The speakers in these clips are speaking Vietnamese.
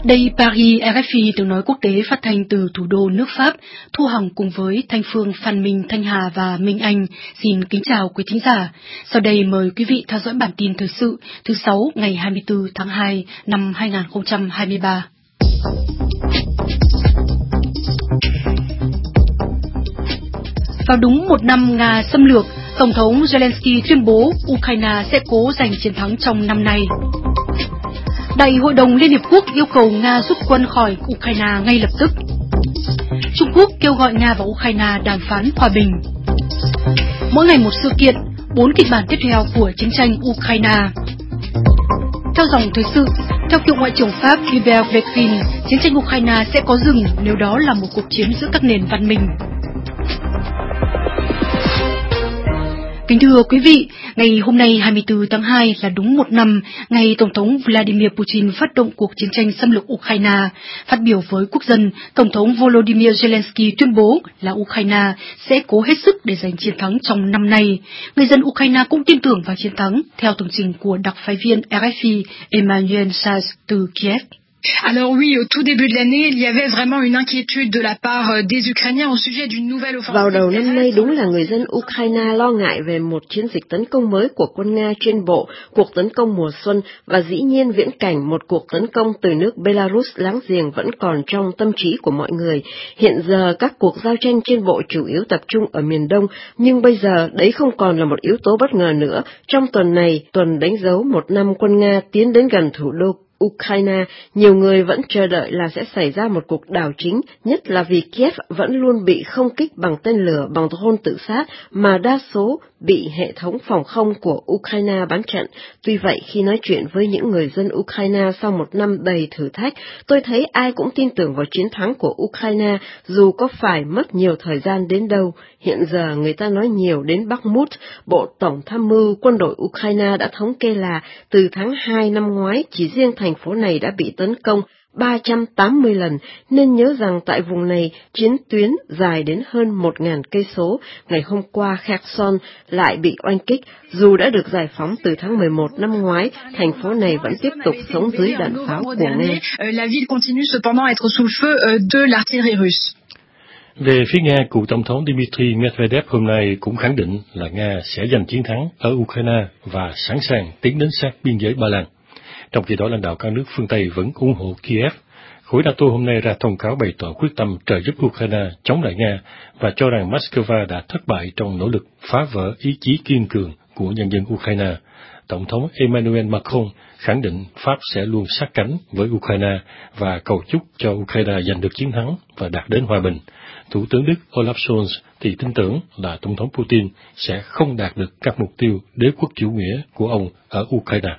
Đây Paris, RFI tiếng nói quốc tế phát thanh từ thủ đô nước Pháp. Thu Hằng cùng với Thanh Phương, Phan Minh, Thanh Hà và Minh Anh xin kính chào quý thính giả. Sau đây mời quý vị theo dõi bản tin thời sự thứ 6 ngày 24 tháng 2 năm 2023. Vào đúng một năm Nga xâm lược, Tổng thống Zelensky tuyên bố Ukraine sẽ cố giành chiến thắng trong năm nay. Đại hội đồng Liên Hiệp Quốc yêu cầu Nga rút quân khỏi Ukraine ngay lập tức. Trung Quốc kêu gọi Nga và Ukraine đàm phán hòa bình. Mỗi ngày một sự kiện, 4 kịch bản tiếp theo của chiến tranh Ukraine. Theo dòng thời sự, theo cựu Ngoại trưởng Pháp Hubert Védrine, chiến tranh Ukraine sẽ có dừng nếu đó là một cuộc chiến giữa các nền văn minh. Kính thưa quý vị, ngày hôm nay 24 tháng 2 là đúng một năm ngày Tổng thống Vladimir Putin phát động cuộc chiến tranh xâm lược Ukraine. Phát biểu với quốc dân, Tổng thống Volodymyr Zelensky tuyên bố là Ukraine sẽ cố hết sức để giành chiến thắng trong năm nay. Người dân Ukraine cũng tin tưởng vào chiến thắng, theo tường trình của đặc phái viên RFI Emmanuel Saz từ Kiev. Alors oui, au tout début de l'année, il y avait vraiment une inquiétude de la part des Ukrainiens au sujet d'une nouvelle offensive. Vào đầu năm nay đúng là người dân Ukraine lo ngại về một chiến dịch tấn công mới của quân Nga trên bộ, cuộc tấn công mùa xuân và dĩ nhiên viễn cảnh một cuộc tấn công từ nước Belarus láng giềng vẫn còn trong tâm trí của mọi người. Hiện giờ các cuộc giao tranh trên bộ chủ yếu tập trung ở miền Đông, nhưng bây giờ đấy không còn là một yếu tố bất ngờ nữa. Trong tuần này, tuần đánh dấu một năm quân Nga tiến đến gần thủ đô Ukraine, nhiều người vẫn chờ đợi là sẽ xảy ra một cuộc đảo chính, nhất là vì Kiev vẫn luôn bị không kích bằng tên lửa bằng drone tự sát, mà đa số bị hệ thống phòng không của Ukraine bắn trận. Tuy vậy, khi nói chuyện với những người dân Ukraine sau một năm đầy thử thách, tôi thấy ai cũng tin tưởng vào chiến thắng của Ukraine, dù có phải mất nhiều thời gian đến đâu. Hiện giờ người ta nói nhiều đến Bakhmut. Bộ Tổng tham mưu quân đội Ukraine đã thống kê là từ tháng 2 năm ngoái, chỉ riêng thành phố này đã bị tấn công 380 lần, nên nhớ rằng tại vùng này chiến tuyến dài đến hơn 1.000 cây số. Ngày hôm qua Kherson lại bị oanh kích, dù đã được giải phóng từ tháng 11 năm ngoái, thành phố này vẫn tiếp tục sống dưới đạn pháo của Nga. La ville continue cependant à être sous le feu de l'artillerie russe. Về phía Nga, cựu Tổng thống Dmitry Medvedev hôm nay cũng khẳng định là Nga sẽ giành chiến thắng ở Ukraine và sẵn sàng tiến đến sát biên giới Ba Lan. Trong khi đó, lãnh đạo các nước phương Tây vẫn ủng hộ Kiev. Khối NATO hôm nay ra thông cáo bày tỏ quyết tâm trợ giúp Ukraine chống lại Nga và cho rằng Moscow đã thất bại trong nỗ lực phá vỡ ý chí kiên cường của nhân dân Ukraine. Tổng thống Emmanuel Macron khẳng định Pháp sẽ luôn sát cánh với Ukraine và cầu chúc cho Ukraine giành được chiến thắng và đạt đến hòa bình. Thủ tướng Đức Olaf Scholz thì tin tưởng là Tổng thống Putin sẽ không đạt được các mục tiêu đế quốc chủ nghĩa của ông ở Ukraine.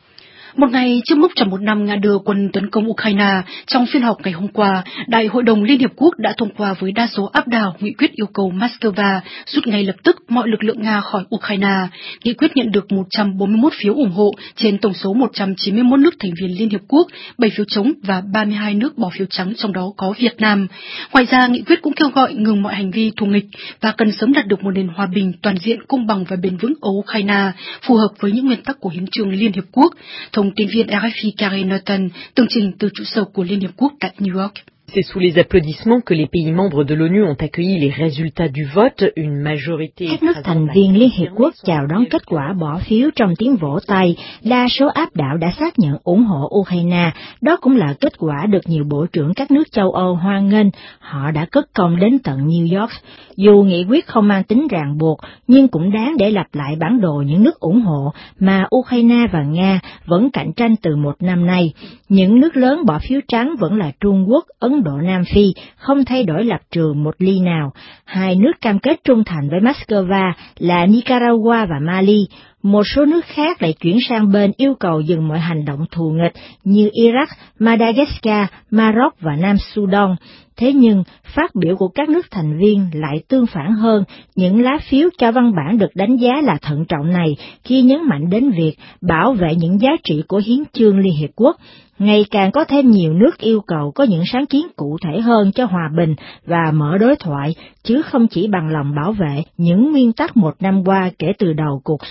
Một ngày trước mốc tròn một năm Nga đưa quân tấn công Ukraine, trong phiên họp ngày hôm qua, Đại hội đồng Liên Hiệp Quốc đã thông qua với đa số áp đảo nghị quyết yêu cầu Moscow rút ngay lập tức mọi lực lượng Nga khỏi Ukraine. Nghị quyết nhận được 141 phiếu ủng hộ trên tổng số 191 nước thành viên Liên Hiệp Quốc, 7 phiếu chống và 32 nước bỏ phiếu trắng, trong đó có Việt Nam. Ngoài ra, nghị quyết cũng kêu gọi ngừng mọi hành vi thù nghịch và cần sớm đạt được một nền hòa bình toàn diện, công bằng và bền vững ở Ukraine, phù hợp với những nguyên tắc của Hiến chương Liên Hiệp Quốc. Thông tin viên RFI Karen Norton tường trình từ trụ sở của Liên Hiệp Quốc tại New York. C'est sous les applaudissements que les pays membres de l'ONU ont accueilli les résultats du vote, une majorité. Các nước thành viên Liên Hiệp Quốc chào đón kết quả bỏ phiếu trong tiếng vỗ tay. Đa số áp đảo đã xác nhận ủng hộ Ukraine. Đó cũng là kết quả được nhiều bộ trưởng các nước châu Âu hoan nghênh. Họ đã cất công đến tận New York. Dù nghị quyết không mang tính ràng buộc, nhưng cũng đáng để lặp lại bản đồ những nước ủng hộ mà Ukraine và Nga vẫn cạnh tranh từ một năm nay. Những nước lớn bỏ phiếu trắng vẫn là Trung Quốc, Ấn Độ, Nam Phi, không thay đổi lập trường một ly nào. Hai nước cam kết trung thành với Moscow là Nicaragua và Mali. Một số nước khác lại chuyển sang bên yêu cầu dừng mọi hành động thù nghịch như Iraq, Madagascar, Maroc và Nam Sudan. Thế nhưng, phát biểu của các nước thành viên lại tương phản hơn. Những lá phiếu cho văn bản được đánh giá là thận trọng này khi nhấn mạnh đến việc bảo vệ những giá trị của Hiến chương Liên Hiệp Quốc. Ngày càng có thêm nhiều nước yêu cầu có những sáng kiến cụ thể hơn cho hòa bình và mở đối thoại, chứ không chỉ bằng lòng bảo vệ những nguyên tắc một năm qua kể từ đầu cuộc xung đột.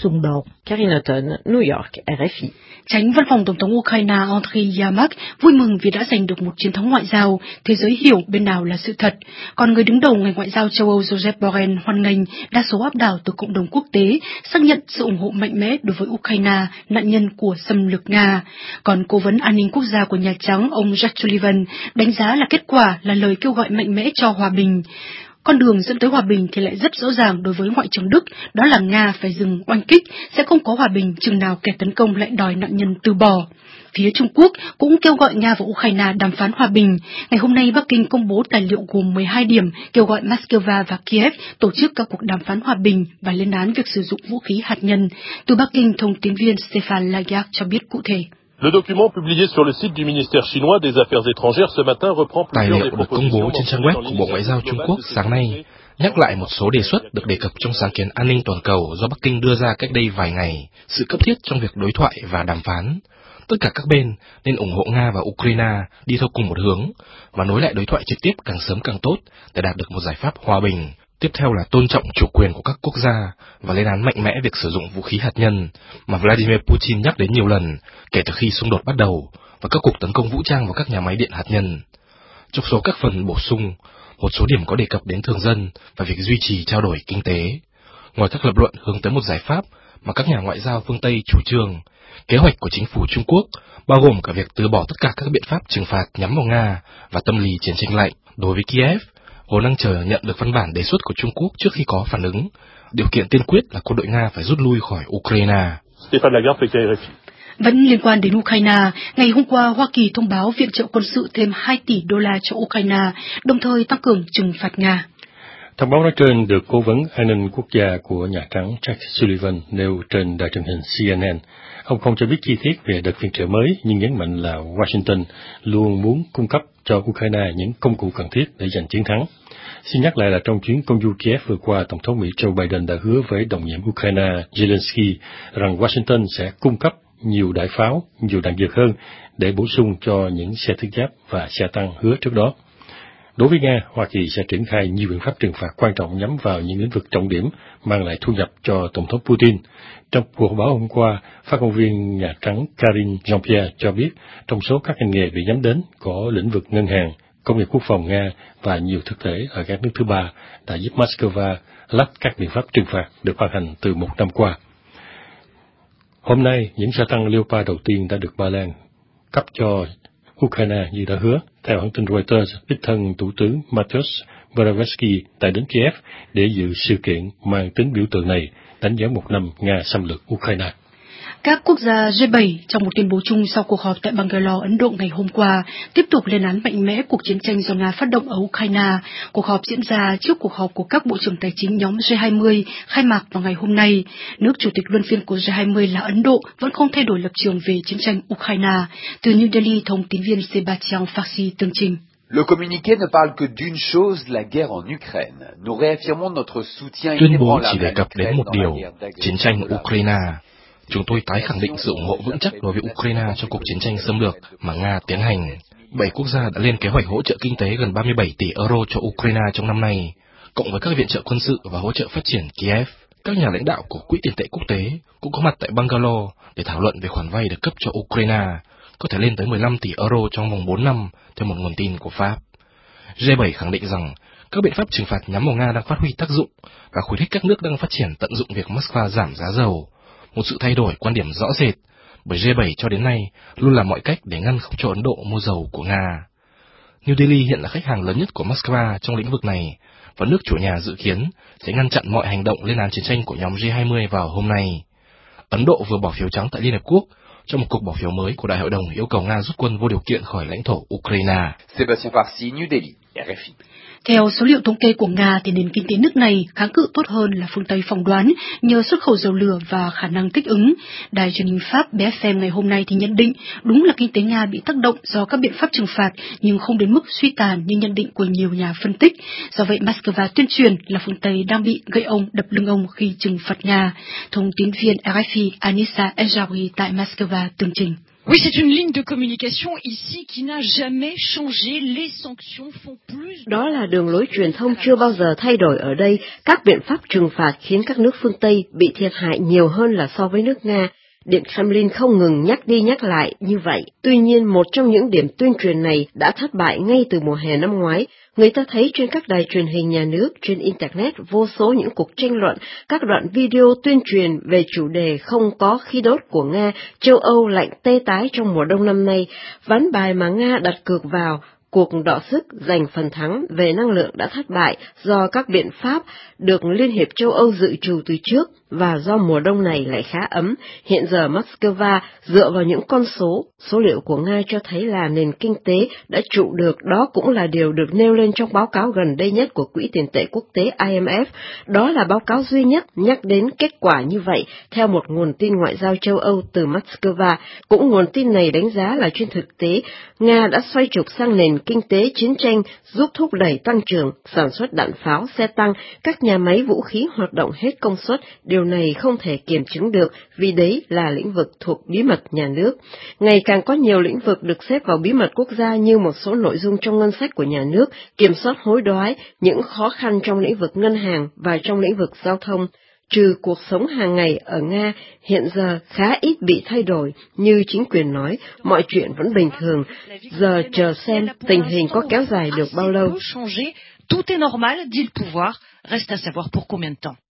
1. Karine Houghton, New York, RFI. Chánh văn phòng Tổng thống Ukraine Andriy Yermak vui mừng vì đã giành được một chiến thắng ngoại giao, thế giới hiểu bên nào là sự thật. Còn người đứng đầu ngành ngoại giao châu Âu Josep Borrell hoan nghênh đa số áp đảo từ cộng đồng quốc tế, xác nhận sự ủng hộ mạnh mẽ đối với Ukraine, nạn nhân của xâm lược Nga. Còn cố vấn an ninh quốc gia của Nhà Trắng, ông Jake Sullivan, đánh giá là kết quả là lời kêu gọi mạnh mẽ cho hòa bình. Con đường dẫn tới hòa bình thì lại rất rõ ràng đối với Ngoại trưởng Đức, đó là Nga phải dừng oanh kích, sẽ không có hòa bình chừng nào kẻ tấn công lại đòi nạn nhân từ bỏ. Phía Trung Quốc cũng kêu gọi Nga và Ukraine đàm phán hòa bình. Ngày hôm nay, Bắc Kinh công bố tài liệu gồm 12 điểm kêu gọi Moscow và Kiev tổ chức các cuộc đàm phán hòa bình và lên án việc sử dụng vũ khí hạt nhân. Từ Bắc Kinh, thông tín viên Stéphane Lagarde cho biết cụ thể. Le document publié sur le site du ministère chinois des Affaires étrangères ce matin reprend Tài plusieurs liệu des được công bố trên trang web của Bộ Ngoại giao Trung Quốc sáng nay, nhắc lại một số đề xuất được đề cập trong sáng kiến an ninh toàn cầu do Bắc Kinh đưa ra cách đây vài ngày, sự cấp thiết trong việc đối thoại và đàm phán. Tất cả các bên nên ủng hộ Nga và Ukraine đi theo cùng một hướng và nối lại đối thoại trực tiếp càng sớm càng tốt để đạt được một giải pháp hòa bình. Tiếp theo là tôn trọng chủ quyền của các quốc gia và lên án mạnh mẽ việc sử dụng vũ khí hạt nhân mà Vladimir Putin nhắc đến nhiều lần kể từ khi xung đột bắt đầu và các cuộc tấn công vũ trang vào các nhà máy điện hạt nhân. Trong số các phần bổ sung, một số điểm có đề cập đến thường dân và việc duy trì trao đổi kinh tế. Ngoài các lập luận hướng tới một giải pháp mà các nhà ngoại giao phương Tây chủ trương, kế hoạch của chính phủ Trung Quốc bao gồm cả việc từ bỏ tất cả các biện pháp trừng phạt nhắm vào Nga và tâm lý chiến tranh lạnh. Đối với Kiev, vốn đang chờ nhận được văn bản đề xuất của Trung Quốc trước khi có phản ứng. Điều kiện tiên quyết là quân đội Nga phải rút lui khỏi Ukraine. Stéphane Lagarde, RFI. Vẫn liên quan đến Ukraine, ngày hôm qua Hoa Kỳ thông báo viện trợ quân sự thêm 2 tỷ đô la cho Ukraine, đồng thời tăng cường trừng phạt Nga. Thông báo nói trên được Cố vấn An ninh Quốc gia của Nhà Trắng Jake Sullivan nêu trên đài truyền hình CNN. Ông không cho biết chi tiết về đợt viện trợ mới, nhưng nhấn mạnh là Washington luôn muốn cung cấp cho Ukraine những công cụ cần thiết để giành chiến thắng. Xin nhắc lại là trong chuyến công du Kiev vừa qua, Tổng thống Mỹ Joe Biden đã hứa với đồng nhiệm Ukraine Zelensky rằng Washington sẽ cung cấp nhiều đại pháo, nhiều đạn dược hơn để bổ sung cho những xe thiết giáp và xe tăng hứa trước đó. Đối với Nga, Hoa Kỳ sẽ triển khai nhiều biện pháp trừng phạt quan trọng nhắm vào những lĩnh vực trọng điểm mang lại thu nhập cho Tổng thống Putin. Trong cuộc họp báo hôm qua, phát ngôn viên Nhà Trắng Karine Jean-Pierre cho biết trong số các ngành nghề bị nhắm đến có lĩnh vực ngân hàng, công nghiệp quốc phòng Nga và nhiều thực thể ở các nước thứ ba đã giúp Moscow lách các biện pháp trừng phạt được ban hành từ một năm qua. Hôm nay, những xe tăng Leopard đầu tiên đã được Ba Lan cấp cho Ukraine như đã hứa. Theo hãng tin Reuters, đích thân Thủ tướng Mateusz Morawiecki đã đến Kiev để dự sự kiện mang tính biểu tượng này, đánh dấu một năm Nga xâm lược Ukraine. Các quốc gia G7 trong một tuyên bố chung sau cuộc họp tại Bangalore, Ấn Độ ngày hôm qua tiếp tục lên án mạnh mẽ cuộc chiến tranh do Nga phát động ở Ukraine. Cuộc họp diễn ra trước cuộc họp của các bộ trưởng tài chính nhóm G20 khai mạc vào ngày hôm nay. Nước chủ tịch luân phiên của G20 là Ấn Độ vẫn không thay đổi lập trường về chiến tranh Ukraine. Từ New Delhi, thông tín viên Sébastien Farsi tường trình. Le communiqué ne parle que d'une chose, la guerre en Ukraine. Nous réaffirmons notre soutien Tuyên bố chỉ đề cập đến một điều, chiến tranh Ukraine. Chúng tôi tái khẳng định sự ủng hộ vững chắc đối với Ukraine trong cuộc chiến tranh xâm lược mà Nga tiến hành. 7 quốc gia đã lên kế hoạch hỗ trợ kinh tế gần 37 tỷ euro cho Ukraine trong năm nay, cộng với các viện trợ quân sự và hỗ trợ phát triển Kiev. Các nhà lãnh đạo của Quỹ tiền tệ quốc tế cũng có mặt tại Bangalore để thảo luận về khoản vay được cấp cho Ukraine, có thể lên tới 15 tỷ euro trong vòng 4 năm, theo một nguồn tin của Pháp. G7 khẳng định rằng các biện pháp trừng phạt nhắm vào Nga đang phát huy tác dụng và khuyến khích các nước đang phát triển tận dụng việc Moscow giảm giá dầu, một sự thay đổi quan điểm rõ rệt, bởi G7 cho đến nay luôn làm mọi cách để ngăn không cho Ấn Độ mua dầu của Nga. New Delhi hiện là khách hàng lớn nhất của Moscow trong lĩnh vực này, và nước chủ nhà dự kiến sẽ ngăn chặn mọi hành động lên án chiến tranh của nhóm G20 vào hôm nay. Ấn Độ vừa bỏ phiếu trắng tại Liên Hợp Quốc trong một cuộc bỏ phiếu mới của Đại hội đồng yêu cầu Nga rút quân vô điều kiện khỏi lãnh thổ Ukraine. Sébastien Farsi, New Delhi, RFI. Theo số liệu thống kê của Nga thì nền kinh tế nước này kháng cự tốt hơn là phương Tây phỏng đoán nhờ xuất khẩu dầu lửa và khả năng thích ứng. Đài truyền hình Pháp BFM ngày hôm nay thì nhận định đúng là kinh tế Nga bị tác động do các biện pháp trừng phạt nhưng không đến mức suy tàn như nhận định của nhiều nhà phân tích. Do vậy Moscow tuyên truyền là phương Tây đang bị gậy ông đập lưng ông khi trừng phạt Nga. Thông tín viên RFI Anissa Ejawi tại Moscow tường trình. Oui, c'est une ligne de communication ici qui n'a jamais changé. Les sanctions font plus. Đó là đường lối truyền thông chưa bao giờ thay đổi ở đây. Các biện pháp trừng phạt khiến các nước phương Tây bị thiệt hại nhiều hơn là so với nước Nga. Điện Kremlin không ngừng nhắc đi nhắc lại như vậy. Tuy nhiên, một trong những điểm tuyên truyền này đã thất bại ngay từ mùa hè năm ngoái. Người ta thấy trên các đài truyền hình nhà nước, trên Internet, vô số những cuộc tranh luận, các đoạn video tuyên truyền về chủ đề không có khí đốt của Nga, châu Âu lạnh tê tái trong mùa đông năm nay. Ván bài mà Nga đặt cược vào, cuộc đọ sức giành phần thắng về năng lượng đã thất bại do các biện pháp được Liên hiệp châu Âu dự trù từ trước và do mùa đông này lại khá ấm. Hiện giờ Moscow dựa vào những con số liệu của Nga cho thấy là nền kinh tế đã trụ được, đó cũng là điều được nêu lên trong báo cáo gần đây nhất của Quỹ tiền tệ quốc tế IMF. Đó là báo cáo duy nhất nhắc đến kết quả như vậy theo một nguồn tin ngoại giao châu Âu từ Moscow. Cũng nguồn tin này đánh giá là trên thực tế, Nga đã xoay trục sang nền kinh tế chiến tranh giúp thúc đẩy tăng trưởng, sản xuất đạn pháo, xe tăng, các nhà máy vũ khí hoạt động hết công suất. Điều này không thể kiểm chứng được vì đấy là lĩnh vực thuộc bí mật nhà nước. Ngày càng có nhiều lĩnh vực được xếp vào bí mật quốc gia như một số nội dung trong ngân sách của nhà nước, kiểm soát hối đoái, những khó khăn trong lĩnh vực ngân hàng và trong lĩnh vực giao thông. Trừ cuộc sống hàng ngày ở Nga hiện giờ khá ít bị thay đổi, như chính quyền nói, mọi chuyện vẫn bình thường, giờ chờ xem tình hình có kéo dài được bao lâu. Tout est normal, dit le pouvoir, reste à savoir pour combien de temps.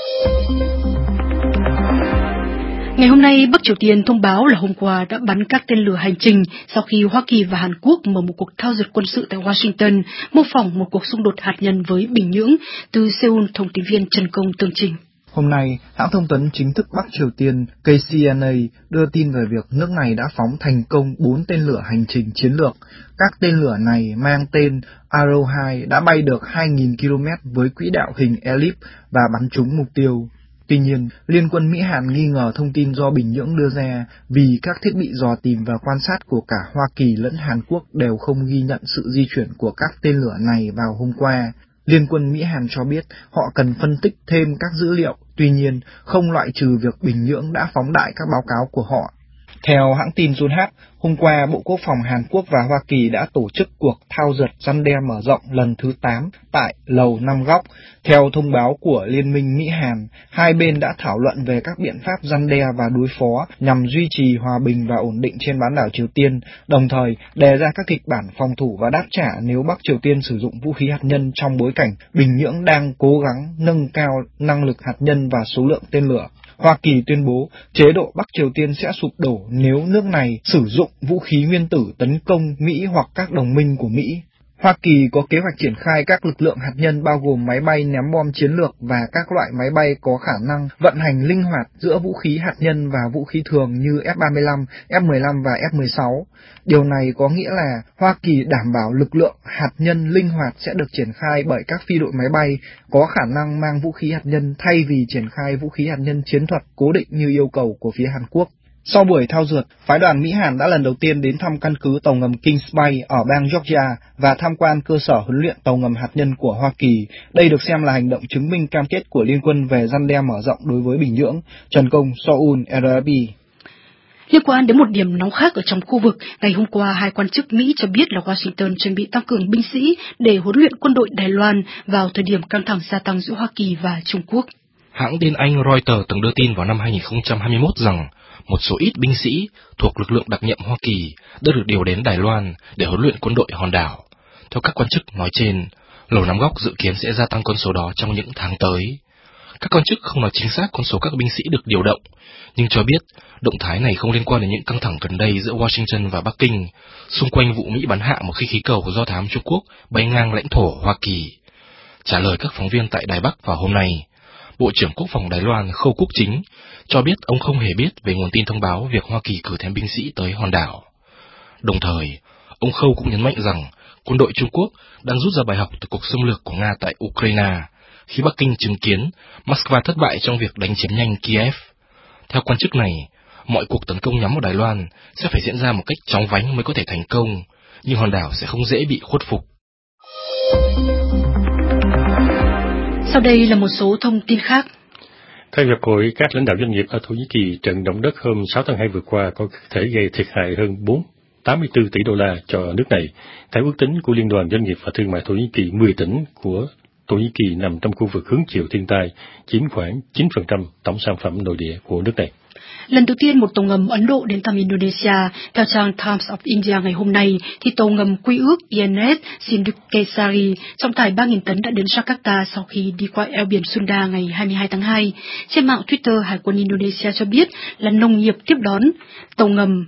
Ngày hôm nay, Bắc Triều Tiên thông báo là hôm qua đã bắn các tên lửa hành trình sau khi Hoa Kỳ và Hàn Quốc mở một cuộc thao dượt quân sự tại Washington, mô phỏng một cuộc xung đột hạt nhân với Bình Nhưỡng. Từ Seoul, thông tin viên Trần Công tường trình. Hôm nay, hãng thông tấn chính thức Bắc Triều Tiên KCNA đưa tin về việc nước này đã phóng thành công 4 tên lửa hành trình chiến lược. Các tên lửa này mang tên Arrow 2 đã bay được 2.000 km với quỹ đạo hình ellipse và bắn trúng mục tiêu. Tuy nhiên, Liên quân Mỹ-Hàn nghi ngờ thông tin do Bình Nhưỡng đưa ra vì các thiết bị dò tìm và quan sát của cả Hoa Kỳ lẫn Hàn Quốc đều không ghi nhận sự di chuyển của các tên lửa này vào hôm qua. Liên quân Mỹ-Hàn cho biết họ cần phân tích thêm các dữ liệu, tuy nhiên không loại trừ việc Bình Nhưỡng đã phóng đại các báo cáo của họ. Theo hãng tin Yonhap, hôm qua Bộ Quốc phòng Hàn Quốc và Hoa Kỳ đã tổ chức cuộc thao dượt răn đe mở rộng lần thứ 8 tại Lầu Năm Góc. Theo thông báo của Liên minh Mỹ-Hàn, hai bên đã thảo luận về các biện pháp răn đe và đối phó nhằm duy trì hòa bình và ổn định trên bán đảo Triều Tiên, đồng thời đề ra các kịch bản phòng thủ và đáp trả nếu Bắc Triều Tiên sử dụng vũ khí hạt nhân trong bối cảnh Bình Nhưỡng đang cố gắng nâng cao năng lực hạt nhân và số lượng tên lửa. Hoa Kỳ tuyên bố chế độ Bắc Triều Tiên sẽ sụp đổ nếu nước này sử dụng vũ khí nguyên tử tấn công Mỹ hoặc các đồng minh của Mỹ. Hoa Kỳ có kế hoạch triển khai các lực lượng hạt nhân bao gồm máy bay ném bom chiến lược và các loại máy bay có khả năng vận hành linh hoạt giữa vũ khí hạt nhân và vũ khí thường như F-35, F-15 và F-16. Điều này có nghĩa là Hoa Kỳ đảm bảo lực lượng hạt nhân linh hoạt sẽ được triển khai bởi các phi đội máy bay có khả năng mang vũ khí hạt nhân thay vì triển khai vũ khí hạt nhân chiến thuật cố định như yêu cầu của phía Hàn Quốc. Sau buổi thao dượt, phái đoàn Mỹ-Hàn đã lần đầu tiên đến thăm căn cứ tàu ngầm Kings Bay ở bang Georgia và tham quan cơ sở huấn luyện tàu ngầm hạt nhân của Hoa Kỳ. Đây được xem là hành động chứng minh cam kết của Liên quân về răn đe mở rộng đối với Bình Nhưỡng. Trần Công, Seoul, RFI. Liên quan đến một điểm nóng khác ở trong khu vực, ngày hôm qua hai quan chức Mỹ cho biết là Washington chuẩn bị tăng cường binh sĩ để huấn luyện quân đội Đài Loan vào thời điểm căng thẳng gia tăng giữa Hoa Kỳ và Trung Quốc. Hãng tin Anh Reuters từng đưa tin vào năm 2021 rằng một số ít binh sĩ thuộc lực lượng đặc nhiệm Hoa Kỳ đã được điều đến Đài Loan để huấn luyện quân đội hòn đảo. Theo các quan chức nói trên, Lầu Năm Góc dự kiến sẽ gia tăng con số đó trong những tháng tới. Các quan chức không nói chính xác con số các binh sĩ được điều động, nhưng cho biết động thái này không liên quan đến những căng thẳng gần đây giữa Washington và Bắc Kinh, xung quanh vụ Mỹ bắn hạ một khinh khí cầu do thám Trung Quốc bay ngang lãnh thổ Hoa Kỳ. Trả lời các phóng viên tại Đài Bắc vào hôm nay, Bộ trưởng Quốc phòng Đài Loan Khâu Quốc Chính cho biết ông không hề biết về nguồn tin thông báo việc Hoa Kỳ cử thêm binh sĩ tới hòn đảo. Đồng thời, ông Khâu cũng nhấn mạnh rằng quân đội Trung Quốc đang rút ra bài học từ cuộc xâm lược của Nga tại Ukraine, khi Bắc Kinh chứng kiến Moscow thất bại trong việc đánh chiếm nhanh Kiev. Theo quan chức này, mọi cuộc tấn công nhắm vào Đài Loan sẽ phải diễn ra một cách chóng vánh mới có thể thành công, nhưng hòn đảo sẽ không dễ bị khuất phục. Sau đây là một số thông tin khác. Theo Hiệp hội các lãnh đạo doanh nghiệp ở Thổ Nhĩ Kỳ, trận động đất hôm 6 tháng 2 vừa qua có thể gây thiệt hại hơn 84 tỷ đô la cho nước này. Theo ước tính của Liên đoàn Doanh nghiệp và Thương mại Thổ Nhĩ Kỳ, 10 tỉnh của Thổ Nhĩ Kỳ nằm trong khu vực hứng chịu thiên tai, chiếm khoảng 9% tổng sản phẩm nội địa của nước này. Lần đầu tiên một tàu ngầm Ấn Độ đến thăm Indonesia, theo trang Times of India ngày hôm nay, thì tàu ngầm Quy ước INS Sindukesari trọng tải 3.000 tấn đã đến Jakarta sau khi đi qua eo biển Sunda ngày 22 tháng 2. Trên mạng Twitter, Hải quân Indonesia cho biết là nồng nhiệt tiếp đón tàu ngầm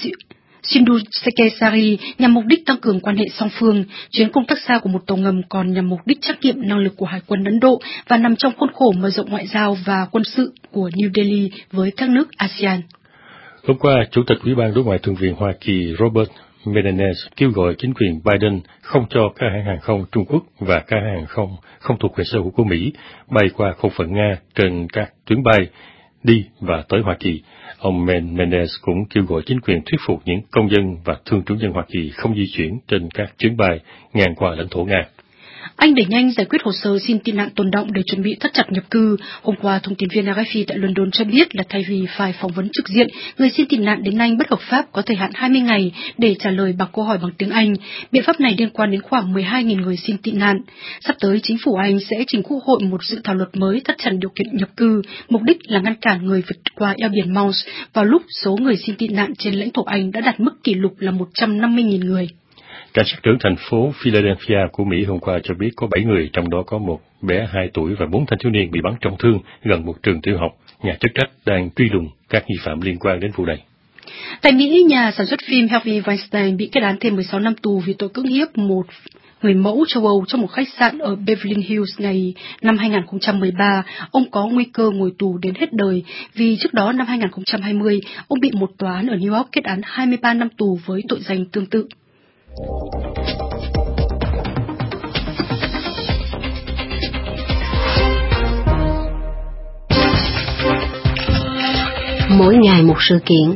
Sindukesari nhằm mục đích tăng cường quan hệ song phương. Chuyến công tác xa của một tàu ngầm còn nhằm mục đích trắc nghiệm năng lực của Hải quân Ấn Độ và nằm trong khuôn khổ mở rộng ngoại giao và quân sự của New Delhi với các nước ASEAN. Hôm qua, Chủ tịch Ủy ban Đối ngoại Thượng viện Hoa Kỳ Robert Menendez kêu gọi chính quyền Biden không cho các hãng hàng không Trung Quốc và các hãng hàng không không thuộc quyền sở hữu của Mỹ bay qua không phận Nga trên các tuyến bay đi và tới Hoa Kỳ. Ông Menendez cũng kêu gọi chính quyền thuyết phục những công dân và thương chủ dân Hoa Kỳ không di chuyển trên các chuyến bay ngang qua lãnh thổ Nga. Anh đẩy nhanh giải quyết hồ sơ xin tị nạn tồn đọng để chuẩn bị thắt chặt nhập cư. Hôm qua, thông tin viên RFI tại London cho biết là thay vì phải phỏng vấn trực diện, người xin tị nạn đến Anh bất hợp pháp có thời hạn 20 ngày để trả lời bằng câu hỏi bằng tiếng Anh. Biện pháp này liên quan đến khoảng 12.000 người xin tị nạn. Sắp tới, chính phủ Anh sẽ trình Quốc hội một dự thảo luật mới thắt chặt điều kiện nhập cư, mục đích là ngăn cản người vượt qua eo biển Manche vào lúc số người xin tị nạn trên lãnh thổ Anh đã đạt mức kỷ lục là 150.000 người. Cảnh sát trưởng thành phố Philadelphia của Mỹ hôm qua cho biết có 7 người, trong đó có một bé 2 tuổi và 4 thanh thiếu niên bị bắn trọng thương gần một trường tiểu học. Nhà chức trách đang truy lùng các nghi phạm liên quan đến vụ này. Tại Mỹ, nhà sản xuất phim Harvey Weinstein bị kết án thêm 16 năm tù vì tội cưỡng hiếp một người mẫu châu Âu trong một khách sạn ở Beverly Hills ngày năm 2013. Ông có nguy cơ ngồi tù đến hết đời vì trước đó năm 2020, ông bị một tòa án ở New York kết án 23 năm tù với tội danh tương tự. Mỗi ngày một sự kiện.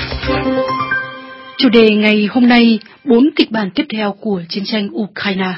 Chủ đề ngày hôm nay, 4 kịch bản tiếp theo của chiến tranh Ukraine.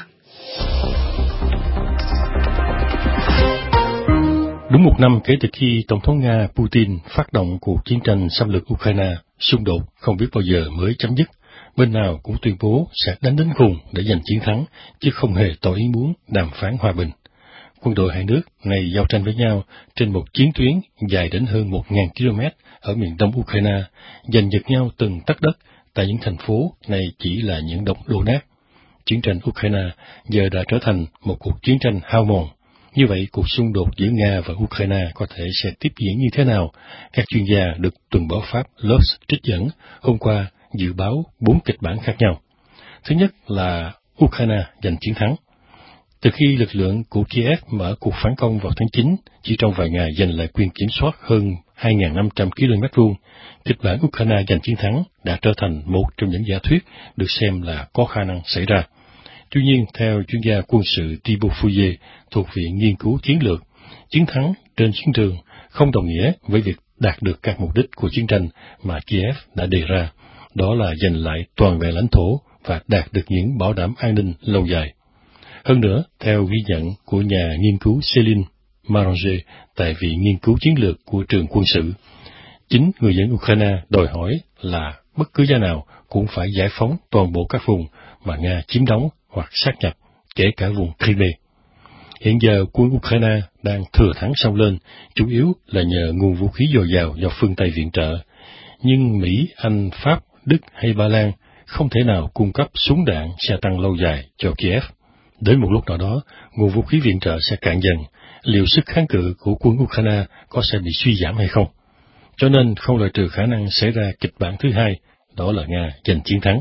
Đúng một năm kể từ khi Tổng thống Nga Putin phát động cuộc chiến tranh xâm lược Ukraine, xung đột không biết bao giờ mới chấm dứt. Bên nào cũng tuyên bố sẽ đánh đến cùng để giành chiến thắng, chứ không hề tỏ ý muốn đàm phán hòa bình. Quân đội hai nước này giao tranh với nhau trên một chiến tuyến dài đến hơn 1.000 km ở miền đông Ukraine, giành giật nhau từng tấc đất tại những thành phố này chỉ là những đống đổ nát. Chiến tranh Ukraine giờ đã trở thành một cuộc chiến tranh hao mòn. Như vậy, cuộc xung đột giữa Nga và Ukraine có thể sẽ tiếp diễn như thế nào? Các chuyên gia được tuần báo Pháp L'Obs trích dẫn hôm qua dự báo 4 kịch bản khác nhau. Thứ nhất là Ukraine giành chiến thắng. Từ khi lực lượng của Kiev mở cuộc phản công vào tháng 9, chỉ trong vài ngày giành lại quyền kiểm soát hơn 2.500 km2, kịch bản Ukraine giành chiến thắng đã trở thành một trong những giả thuyết được xem là có khả năng xảy ra. Tuy nhiên, theo chuyên gia quân sự Thibaut Fouillé thuộc Viện Nghiên cứu Chiến lược, chiến thắng trên chiến trường không đồng nghĩa với việc đạt được các mục đích của chiến tranh mà Kiev đã đề ra, đó là giành lại toàn vẹn lãnh thổ và đạt được những bảo đảm an ninh lâu dài. Hơn nữa, theo ghi nhận của nhà nghiên cứu Céline Marange tại Viện Nghiên cứu Chiến lược của trường quân sự, chính người dân Ukraine đòi hỏi là bất cứ giá nào cũng phải giải phóng toàn bộ các vùng mà Nga chiếm đóng hoặc sát nhập, kể cả vùng Crimea. Hiện giờ quân Ukraine đang thừa thắng xông lên, chủ yếu là nhờ nguồn vũ khí dồi dào do phương Tây viện trợ. Nhưng Mỹ, Anh, Pháp, Đức hay Ba Lan không thể nào cung cấp súng đạn xe tăng lâu dài cho Kiev. Đến một lúc nào đó, nguồn vũ khí viện trợ sẽ cạn dần. Liệu sức kháng cự của quân Ukraine có sẽ bị suy giảm hay không? Cho nên không loại trừ khả năng xảy ra kịch bản thứ hai, đó là Nga giành chiến thắng.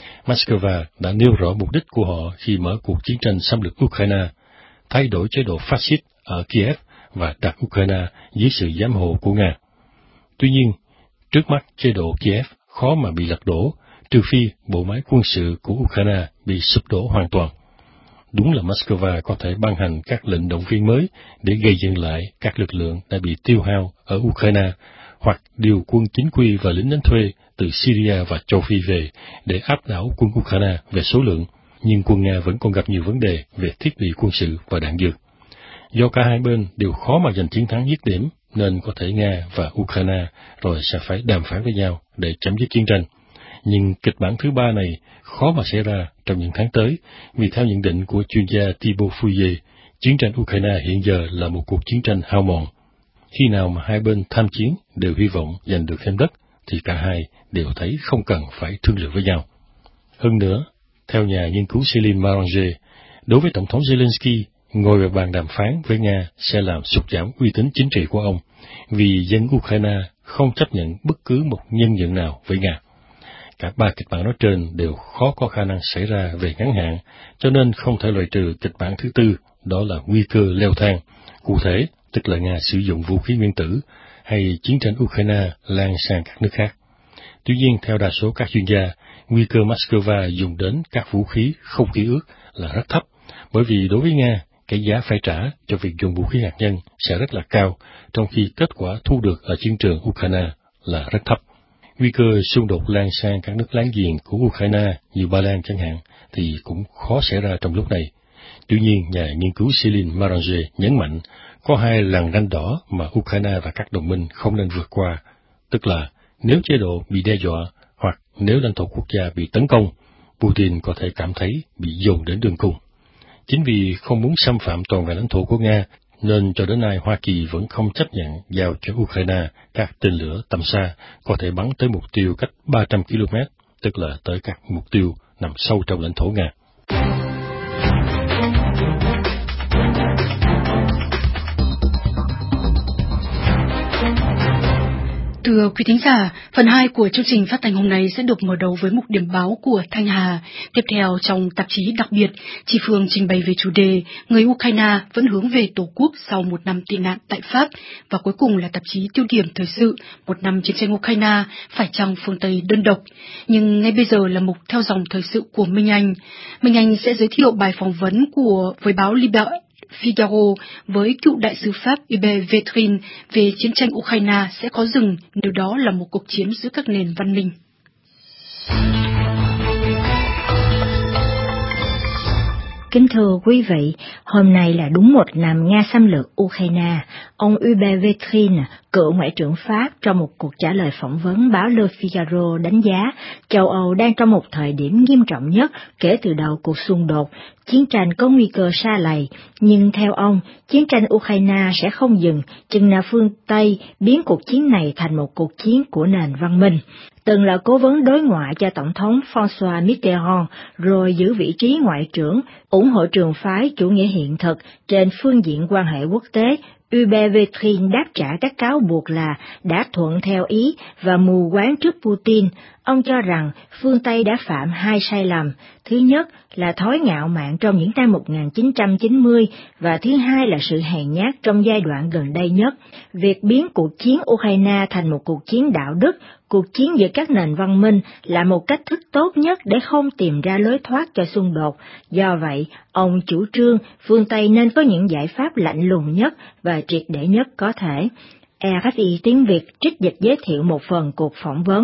Moscow đã nêu rõ mục đích của họ khi mở cuộc chiến tranh xâm lược Ukraine, thay đổi chế độ phát xít ở Kiev và đặt Ukraine dưới sự giám hộ của Nga. Tuy nhiên, trước mắt chế độ Kiev khó mà bị lật đổ, trừ phi bộ máy quân sự của Ukraine bị sụp đổ hoàn toàn. Đúng là Moscow có thể ban hành các lệnh động viên mới để gây dựng lại các lực lượng đã bị tiêu hao ở Ukraine, hoặc điều quân chính quy và lính đánh thuê từ Syria và châu Phi về để áp đảo quân Ukraine về số lượng, nhưng quân Nga vẫn còn gặp nhiều vấn đề về thiết bị quân sự và đạn dược. Do cả hai bên đều khó mà giành chiến thắng dứt điểm, nên có thể Nga và Ukraine rồi sẽ phải đàm phán với nhau để chấm dứt chiến tranh. Nhưng kịch bản thứ ba này khó mà xảy ra trong những tháng tới, vì theo nhận định của chuyên gia Thibault Fouillet, chiến tranh Ukraine hiện giờ là một cuộc chiến tranh hao mòn. Khi nào mà hai bên tham chiến đều hy vọng giành được thêm đất, thì cả hai đều thấy không cần phải thương lượng với nhau. Hơn nữa, theo nhà nghiên cứu Céline Maranger, đối với Tổng thống Zelensky, ngồi về bàn đàm phán với Nga sẽ làm sụt giảm uy tín chính trị của ông, vì dân Ukraine không chấp nhận bất cứ một nhân nhượng nào với Nga. Cả ba kịch bản nói trên đều khó có khả năng xảy ra về ngắn hạn, cho nên không thể loại trừ kịch bản thứ tư, đó là nguy cơ leo thang. Cụ thể, tức là Nga sử dụng vũ khí nguyên tử, hay chiến tranh Ukraine lan sang các nước khác. Tuy nhiên, theo đa số các chuyên gia, nguy cơ Moscow dùng đến các vũ khí không ký ước là rất thấp, bởi vì đối với Nga, cái giá phải trả cho việc dùng vũ khí hạt nhân sẽ rất là cao, trong khi kết quả thu được ở chiến trường Ukraine là rất thấp. Nguy cơ xung đột lan sang các nước láng giềng của Ukraine như Ba Lan chẳng hạn thì cũng khó xảy ra trong lúc này. Tuy nhiên, nhà nghiên cứu Céline Maranger nhấn mạnh có hai lằn ranh đỏ mà Ukraine và các đồng minh không nên vượt qua, tức là nếu chế độ bị đe dọa hoặc nếu lãnh thổ quốc gia bị tấn công, Putin có thể cảm thấy bị dồn đến đường cùng. Chính vì không muốn xâm phạm toàn vẹn lãnh thổ của Nga, nên cho đến nay Hoa Kỳ vẫn không chấp nhận giao cho Ukraine các tên lửa tầm xa có thể bắn tới mục tiêu cách 300 km, tức là tới các mục tiêu nằm sâu trong lãnh thổ Nga. Thưa quý thính giả, phần 2 của chương trình phát thanh hôm nay sẽ được mở đầu với mục điểm báo của Thanh Hà. Tiếp theo, trong tạp chí đặc biệt, chị Phương trình bày về chủ đề Người Ukraine vẫn hướng về Tổ quốc sau một năm tị nạn tại Pháp. Và cuối cùng là tạp chí Tiêu điểm thời sự, một năm chiến tranh Ukraine, phải chăng phương Tây đơn độc. Nhưng ngay bây giờ là mục theo dòng thời sự của Minh Anh. Minh Anh sẽ giới thiệu bài phỏng vấn với báo Figaro với cựu đại sứ Pháp Hubert Védrine về chiến tranh Ukraine sẽ có dừng nếu đó là một cuộc chiến giữa các nền văn minh. Kính thưa quý vị, hôm nay là đúng một năm Nga xâm lược Ukraine. Ông Hubert Védrine, cựu ngoại trưởng Pháp, trong một cuộc trả lời phỏng vấn báo Le Figaro đánh giá châu Âu đang trong một thời điểm nghiêm trọng nhất kể từ đầu cuộc xung đột. Chiến tranh có nguy cơ sa lầy, nhưng theo ông, chiến tranh Ukraine sẽ không dừng chừng nào phương Tây biến cuộc chiến này thành một cuộc chiến của nền văn minh. Từng là cố vấn đối ngoại cho Tổng thống François Mitterrand, rồi giữ vị trí ngoại trưởng, ủng hộ trường phái chủ nghĩa hiện thực trên phương diện quan hệ quốc tế, Hubert Védrine đáp trả các cáo buộc là đã thuận theo ý và mù quáng trước Putin. Ông cho rằng phương Tây đã phạm hai sai lầm. Thứ nhất là thói ngạo mạn trong những năm 1990 và thứ hai là sự hèn nhát trong giai đoạn gần đây nhất. Việc biến cuộc chiến Ukraine thành một cuộc chiến đạo đức, cuộc chiến giữa các nền văn minh là một cách thức tốt nhất để không tìm ra lối thoát cho xung đột. Do vậy, ông chủ trương phương Tây nên có những giải pháp lạnh lùng nhất và triệt để nhất có thể. RFI tiếng Việt trích dịch giới thiệu một phần cuộc phỏng vấn.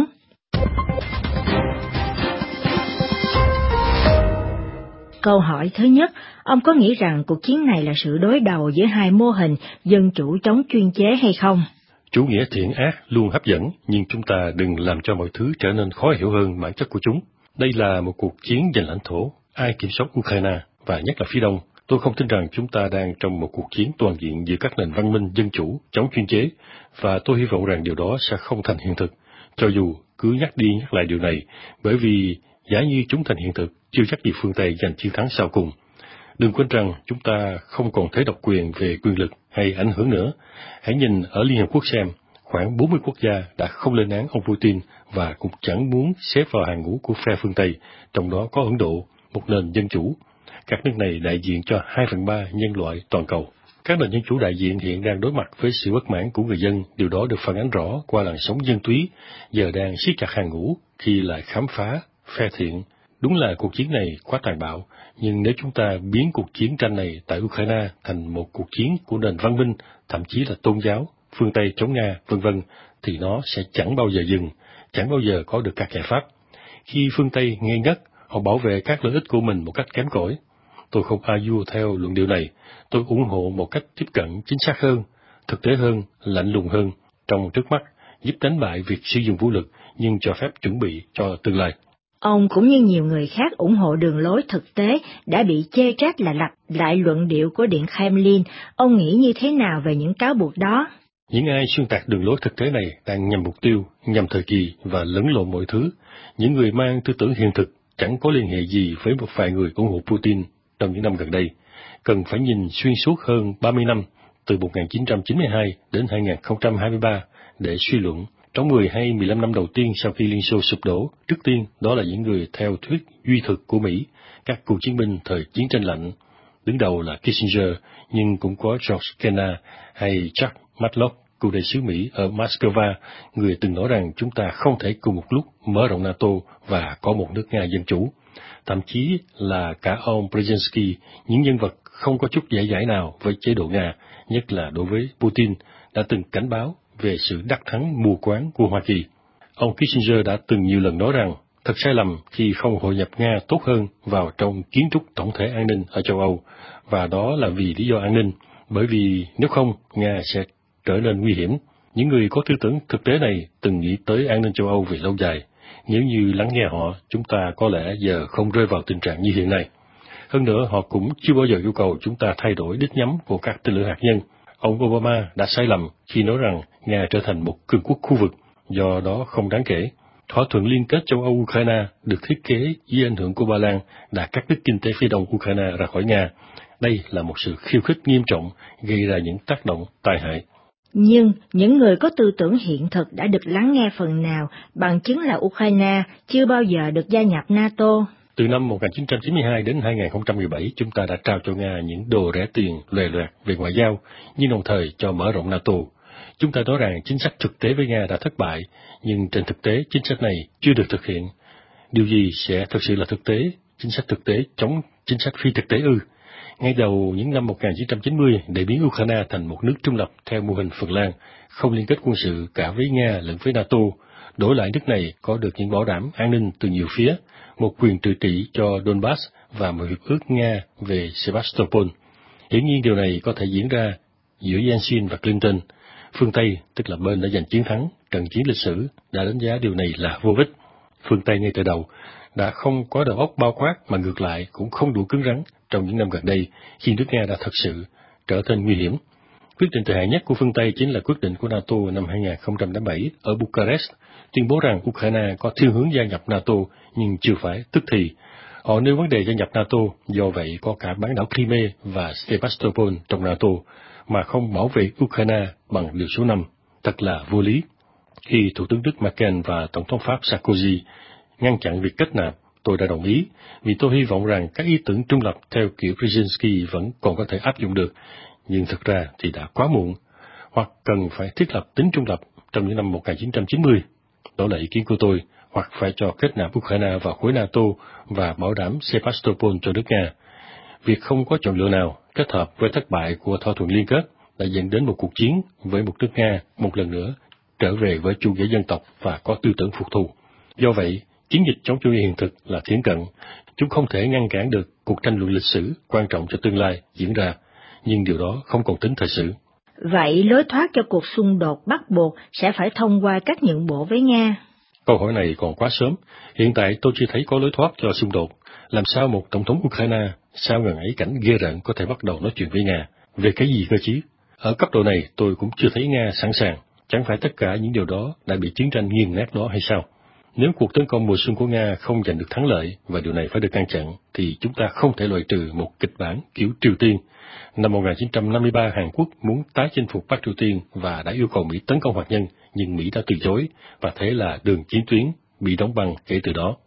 Câu hỏi thứ nhất, ông có nghĩ rằng cuộc chiến này là sự đối đầu giữa hai mô hình dân chủ chống chuyên chế hay không? Chủ nghĩa thiện ác luôn hấp dẫn, nhưng chúng ta đừng làm cho mọi thứ trở nên khó hiểu hơn bản chất của chúng. Đây là một cuộc chiến giành lãnh thổ, ai kiểm soát Ukraine, và nhất là phía Đông. Tôi không tin rằng chúng ta đang trong một cuộc chiến toàn diện giữa các nền văn minh dân chủ chống chuyên chế, và tôi hy vọng rằng điều đó sẽ không thành hiện thực, cho dù cứ nhắc đi nhắc lại điều này, bởi vì giả như chúng thành hiện thực, chưa chắc gì phương Tây giành chiến thắng sau cùng. Đừng quên rằng chúng ta không còn thế độc quyền về quyền lực hay ảnh hưởng nữa. Hãy nhìn ở Liên Hợp Quốc xem, khoảng 40 quốc gia đã không lên án ông Putin và cũng chẳng muốn xếp vào hàng ngũ của phe phương Tây, trong đó có Ấn Độ, một nền dân chủ. Các nước này đại diện cho 2/3 nhân loại toàn cầu. Các nền dân chủ đại diện hiện đang đối mặt với sự bất mãn của người dân, điều đó được phản ánh rõ qua làn sóng dân túy, giờ đang siết chặt hàng ngũ khi lại khám phá phe thiện. Đúng là cuộc chiến này quá tàn bạo, nhưng nếu chúng ta biến cuộc chiến tranh này tại Ukraine thành một cuộc chiến của nền văn minh, thậm chí là tôn giáo, phương Tây chống Nga, v.v., thì nó sẽ chẳng bao giờ dừng, chẳng bao giờ có được các giải pháp. Khi phương Tây ngây ngất, họ bảo vệ các lợi ích của mình một cách kém cỏi. Tôi không theo luận điệu này, tôi ủng hộ một cách tiếp cận chính xác hơn. thực tế hơn, lạnh lùng hơn trong trước mắt, giúp đánh bại việc sử dụng vũ lực nhưng cho phép chuẩn bị cho tương lai. Ông cũng như nhiều người khác ủng hộ đường lối thực tế đã bị chê trách là lặp lại luận điệu của Điện Kremlin. Ông nghĩ như thế nào về những cáo buộc đó? Những ai xuyên tạc đường lối thực tế này đang nhằm mục tiêu, nhằm thời kỳ và lẫn lộn mọi thứ. Những người mang tư tưởng hiện thực chẳng có liên hệ gì với một vài người ủng hộ Putin trong những năm gần đây. Cần phải nhìn xuyên suốt hơn 30 năm, từ 1992 đến 2023, để suy luận. Trong 10 hay 15 năm đầu tiên sau khi Liên Xô sụp đổ, trước tiên đó là những người theo thuyết duy thực của Mỹ, các cựu chiến binh thời chiến tranh lạnh. Đứng đầu là Kissinger, nhưng cũng có George Kennan hay Jack Matlock, cựu đại sứ Mỹ ở Moscow, người từng nói rằng chúng ta không thể cùng một lúc mở rộng NATO và có một nước Nga dân chủ. Thậm chí là cả ông Brzezinski, những nhân vật không có chút dễ dãi nào với chế độ Nga, nhất là đối với Putin, đã từng cảnh báo về sự đắc thắng mù quáng của Hoa Kỳ. Ông Kissinger đã từng nhiều lần nói rằng thật sai lầm khi không hội nhập Nga tốt hơn vào trong kiến trúc tổng thể an ninh ở châu Âu, và đó là vì lý do an ninh, bởi vì nếu không, Nga sẽ trở nên nguy hiểm. Những người có tư tưởng thực tế này từng nghĩ tới an ninh châu Âu về lâu dài. Nếu như lắng nghe họ, chúng ta có lẽ giờ không rơi vào tình trạng như hiện nay. Hơn nữa, họ cũng chưa bao giờ yêu cầu chúng ta thay đổi đích nhắm của các tên lửa hạt nhân. Ông Obama đã sai lầm khi nói rằng Nga trở thành một cường quốc khu vực, do đó không đáng kể. Thỏa thuận liên kết châu Âu-Ukraine được thiết kế dưới ảnh hưởng của Ba Lan đã cắt đứt kinh tế phía đông Ukraine ra khỏi Nga. Đây là một sự khiêu khích nghiêm trọng, gây ra những tác động tai hại. Nhưng những người có tư tưởng hiện thực đã được lắng nghe phần nào, bằng chứng là Ukraine chưa bao giờ được gia nhập NATO. Từ năm 1992 đến 2017, chúng ta đã trao cho Nga những đồ rẻ tiền lòe loẹt về ngoại giao, nhưng đồng thời cho mở rộng NATO. Chúng ta nói rằng chính sách thực tế với Nga đã thất bại, nhưng trên thực tế chính sách này chưa được thực hiện. Điều gì sẽ thực sự là thực tế? Chính sách thực tế chống chính sách phi thực tế ư? Ngay đầu những năm 1990, để biến Ukraine thành một nước trung lập theo mô hình Phần Lan, không liên kết quân sự cả với Nga lẫn với NATO, đổi lại nước này có được những bảo đảm an ninh từ nhiều phía, một quyền tự trị cho Donbass và một hiệp ước Nga về Sevastopol. Hiển nhiên điều này có thể diễn ra giữa Yeltsin và Clinton. Phương Tây, tức là bên đã giành chiến thắng, trận chiến lịch sử, đã đánh giá điều này là vô ích. Phương Tây ngay từ đầu đã không có đầu óc bao quát, mà ngược lại cũng không đủ cứng rắn trong những năm gần đây, khi nước Nga đã thật sự trở nên nguy hiểm. Quyết định tệ hại nhất của phương Tây chính là quyết định của NATO năm 2007 ở Bucharest, tuyên bố rằng Ukraine có thiên hướng gia nhập NATO nhưng chưa phải tức thì. Họ nêu vấn đề gia nhập NATO, do vậy có cả bán đảo Crimea và Sevastopol trong NATO, mà không bảo vệ Ukraine bằng điều số 5. Thật là vô lý. Khi Thủ tướng Đức Merkel và Tổng thống Pháp Sarkozy ngăn chặn việc kết nạp, tôi đã đồng ý, vì tôi hy vọng rằng các ý tưởng trung lập theo kiểu Brzezinski vẫn còn có thể áp dụng được, nhưng thực ra thì đã quá muộn, hoặc cần phải thiết lập tính trung lập trong những năm 1990. Đó là ý kiến của tôi, hoặc phải cho kết nạp Ukraine vào khối NATO và bảo đảm Sevastopol cho nước Nga. Việc không có chọn lựa nào, kết hợp với thất bại của thỏa thuận liên kết, đã dẫn đến một cuộc chiến với một nước Nga một lần nữa trở về với chủ nghĩa dân tộc và có tư tưởng phục thù. Do vậy, chiến dịch chống chủ nghĩa hiện thực là thiển cận. Chúng không thể ngăn cản được cuộc tranh luận lịch sử quan trọng cho tương lai diễn ra, nhưng điều đó không còn tính thời sự. Vậy lối thoát cho cuộc xung đột bắt buộc sẽ phải thông qua các nhượng bộ với Nga? Câu hỏi này còn quá sớm. Hiện tại tôi chưa thấy có lối thoát cho xung đột. Làm sao một tổng thống Ukraine sau ngần ấy cảnh ghê rợn có thể bắt đầu nói chuyện với Nga? Về cái gì cơ chứ? Ở cấp độ này tôi cũng chưa thấy Nga sẵn sàng. Chẳng phải tất cả những điều đó đã bị chiến tranh nghiền nát đó hay sao? Nếu cuộc tấn công mùa xuân của Nga không giành được thắng lợi, và điều này phải được ngăn chặn, thì chúng ta không thể loại trừ một kịch bản kiểu Triều Tiên. Năm 1953, Hàn Quốc muốn tái chinh phục Bắc Triều Tiên và đã yêu cầu Mỹ tấn công hạt nhân, nhưng Mỹ đã từ chối, và thế là đường chiến tuyến bị đóng băng kể từ đó.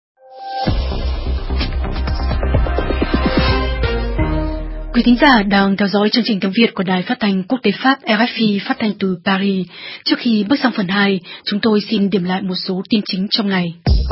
Quý thính giả đang theo dõi chương trình tiếng Việt của Đài Phát thanh Quốc tế Pháp RFI phát thanh từ Paris. Trước khi bước sang phần 2, chúng tôi xin điểm lại một số tin chính trong ngày.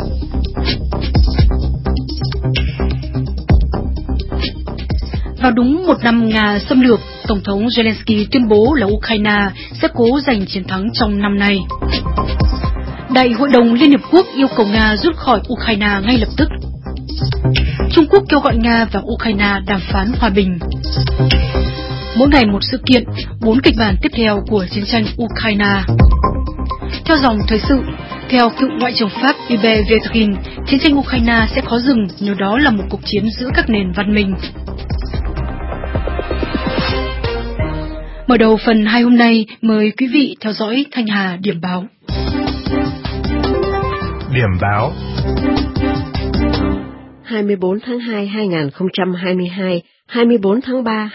Vào đúng một năm Nga xâm lược, Tổng thống Zelensky tuyên bố là Ukraine sẽ cố giành chiến thắng trong năm nay. Đại hội đồng Liên Hiệp Quốc yêu cầu Nga rút khỏi Ukraine ngay lập tức. Trung Quốc kêu gọi Nga và Ukraine đàm phán hòa bình. Mỗi ngày một sự kiện, 4 kịch bản tiếp theo của chiến tranh Ukraine. Theo dòng thời sự, theo cựu Ngoại trưởng Pháp Hubert Védrine, chiến tranh Ukraine sẽ khó dừng nếu đó là một cuộc chiến giữa các nền văn minh. Mở đầu phần 2 hôm nay, mời quý vị theo dõi Thanh Hà điểm báo. Điểm báo 24 tháng 2 2022, 24 tháng 3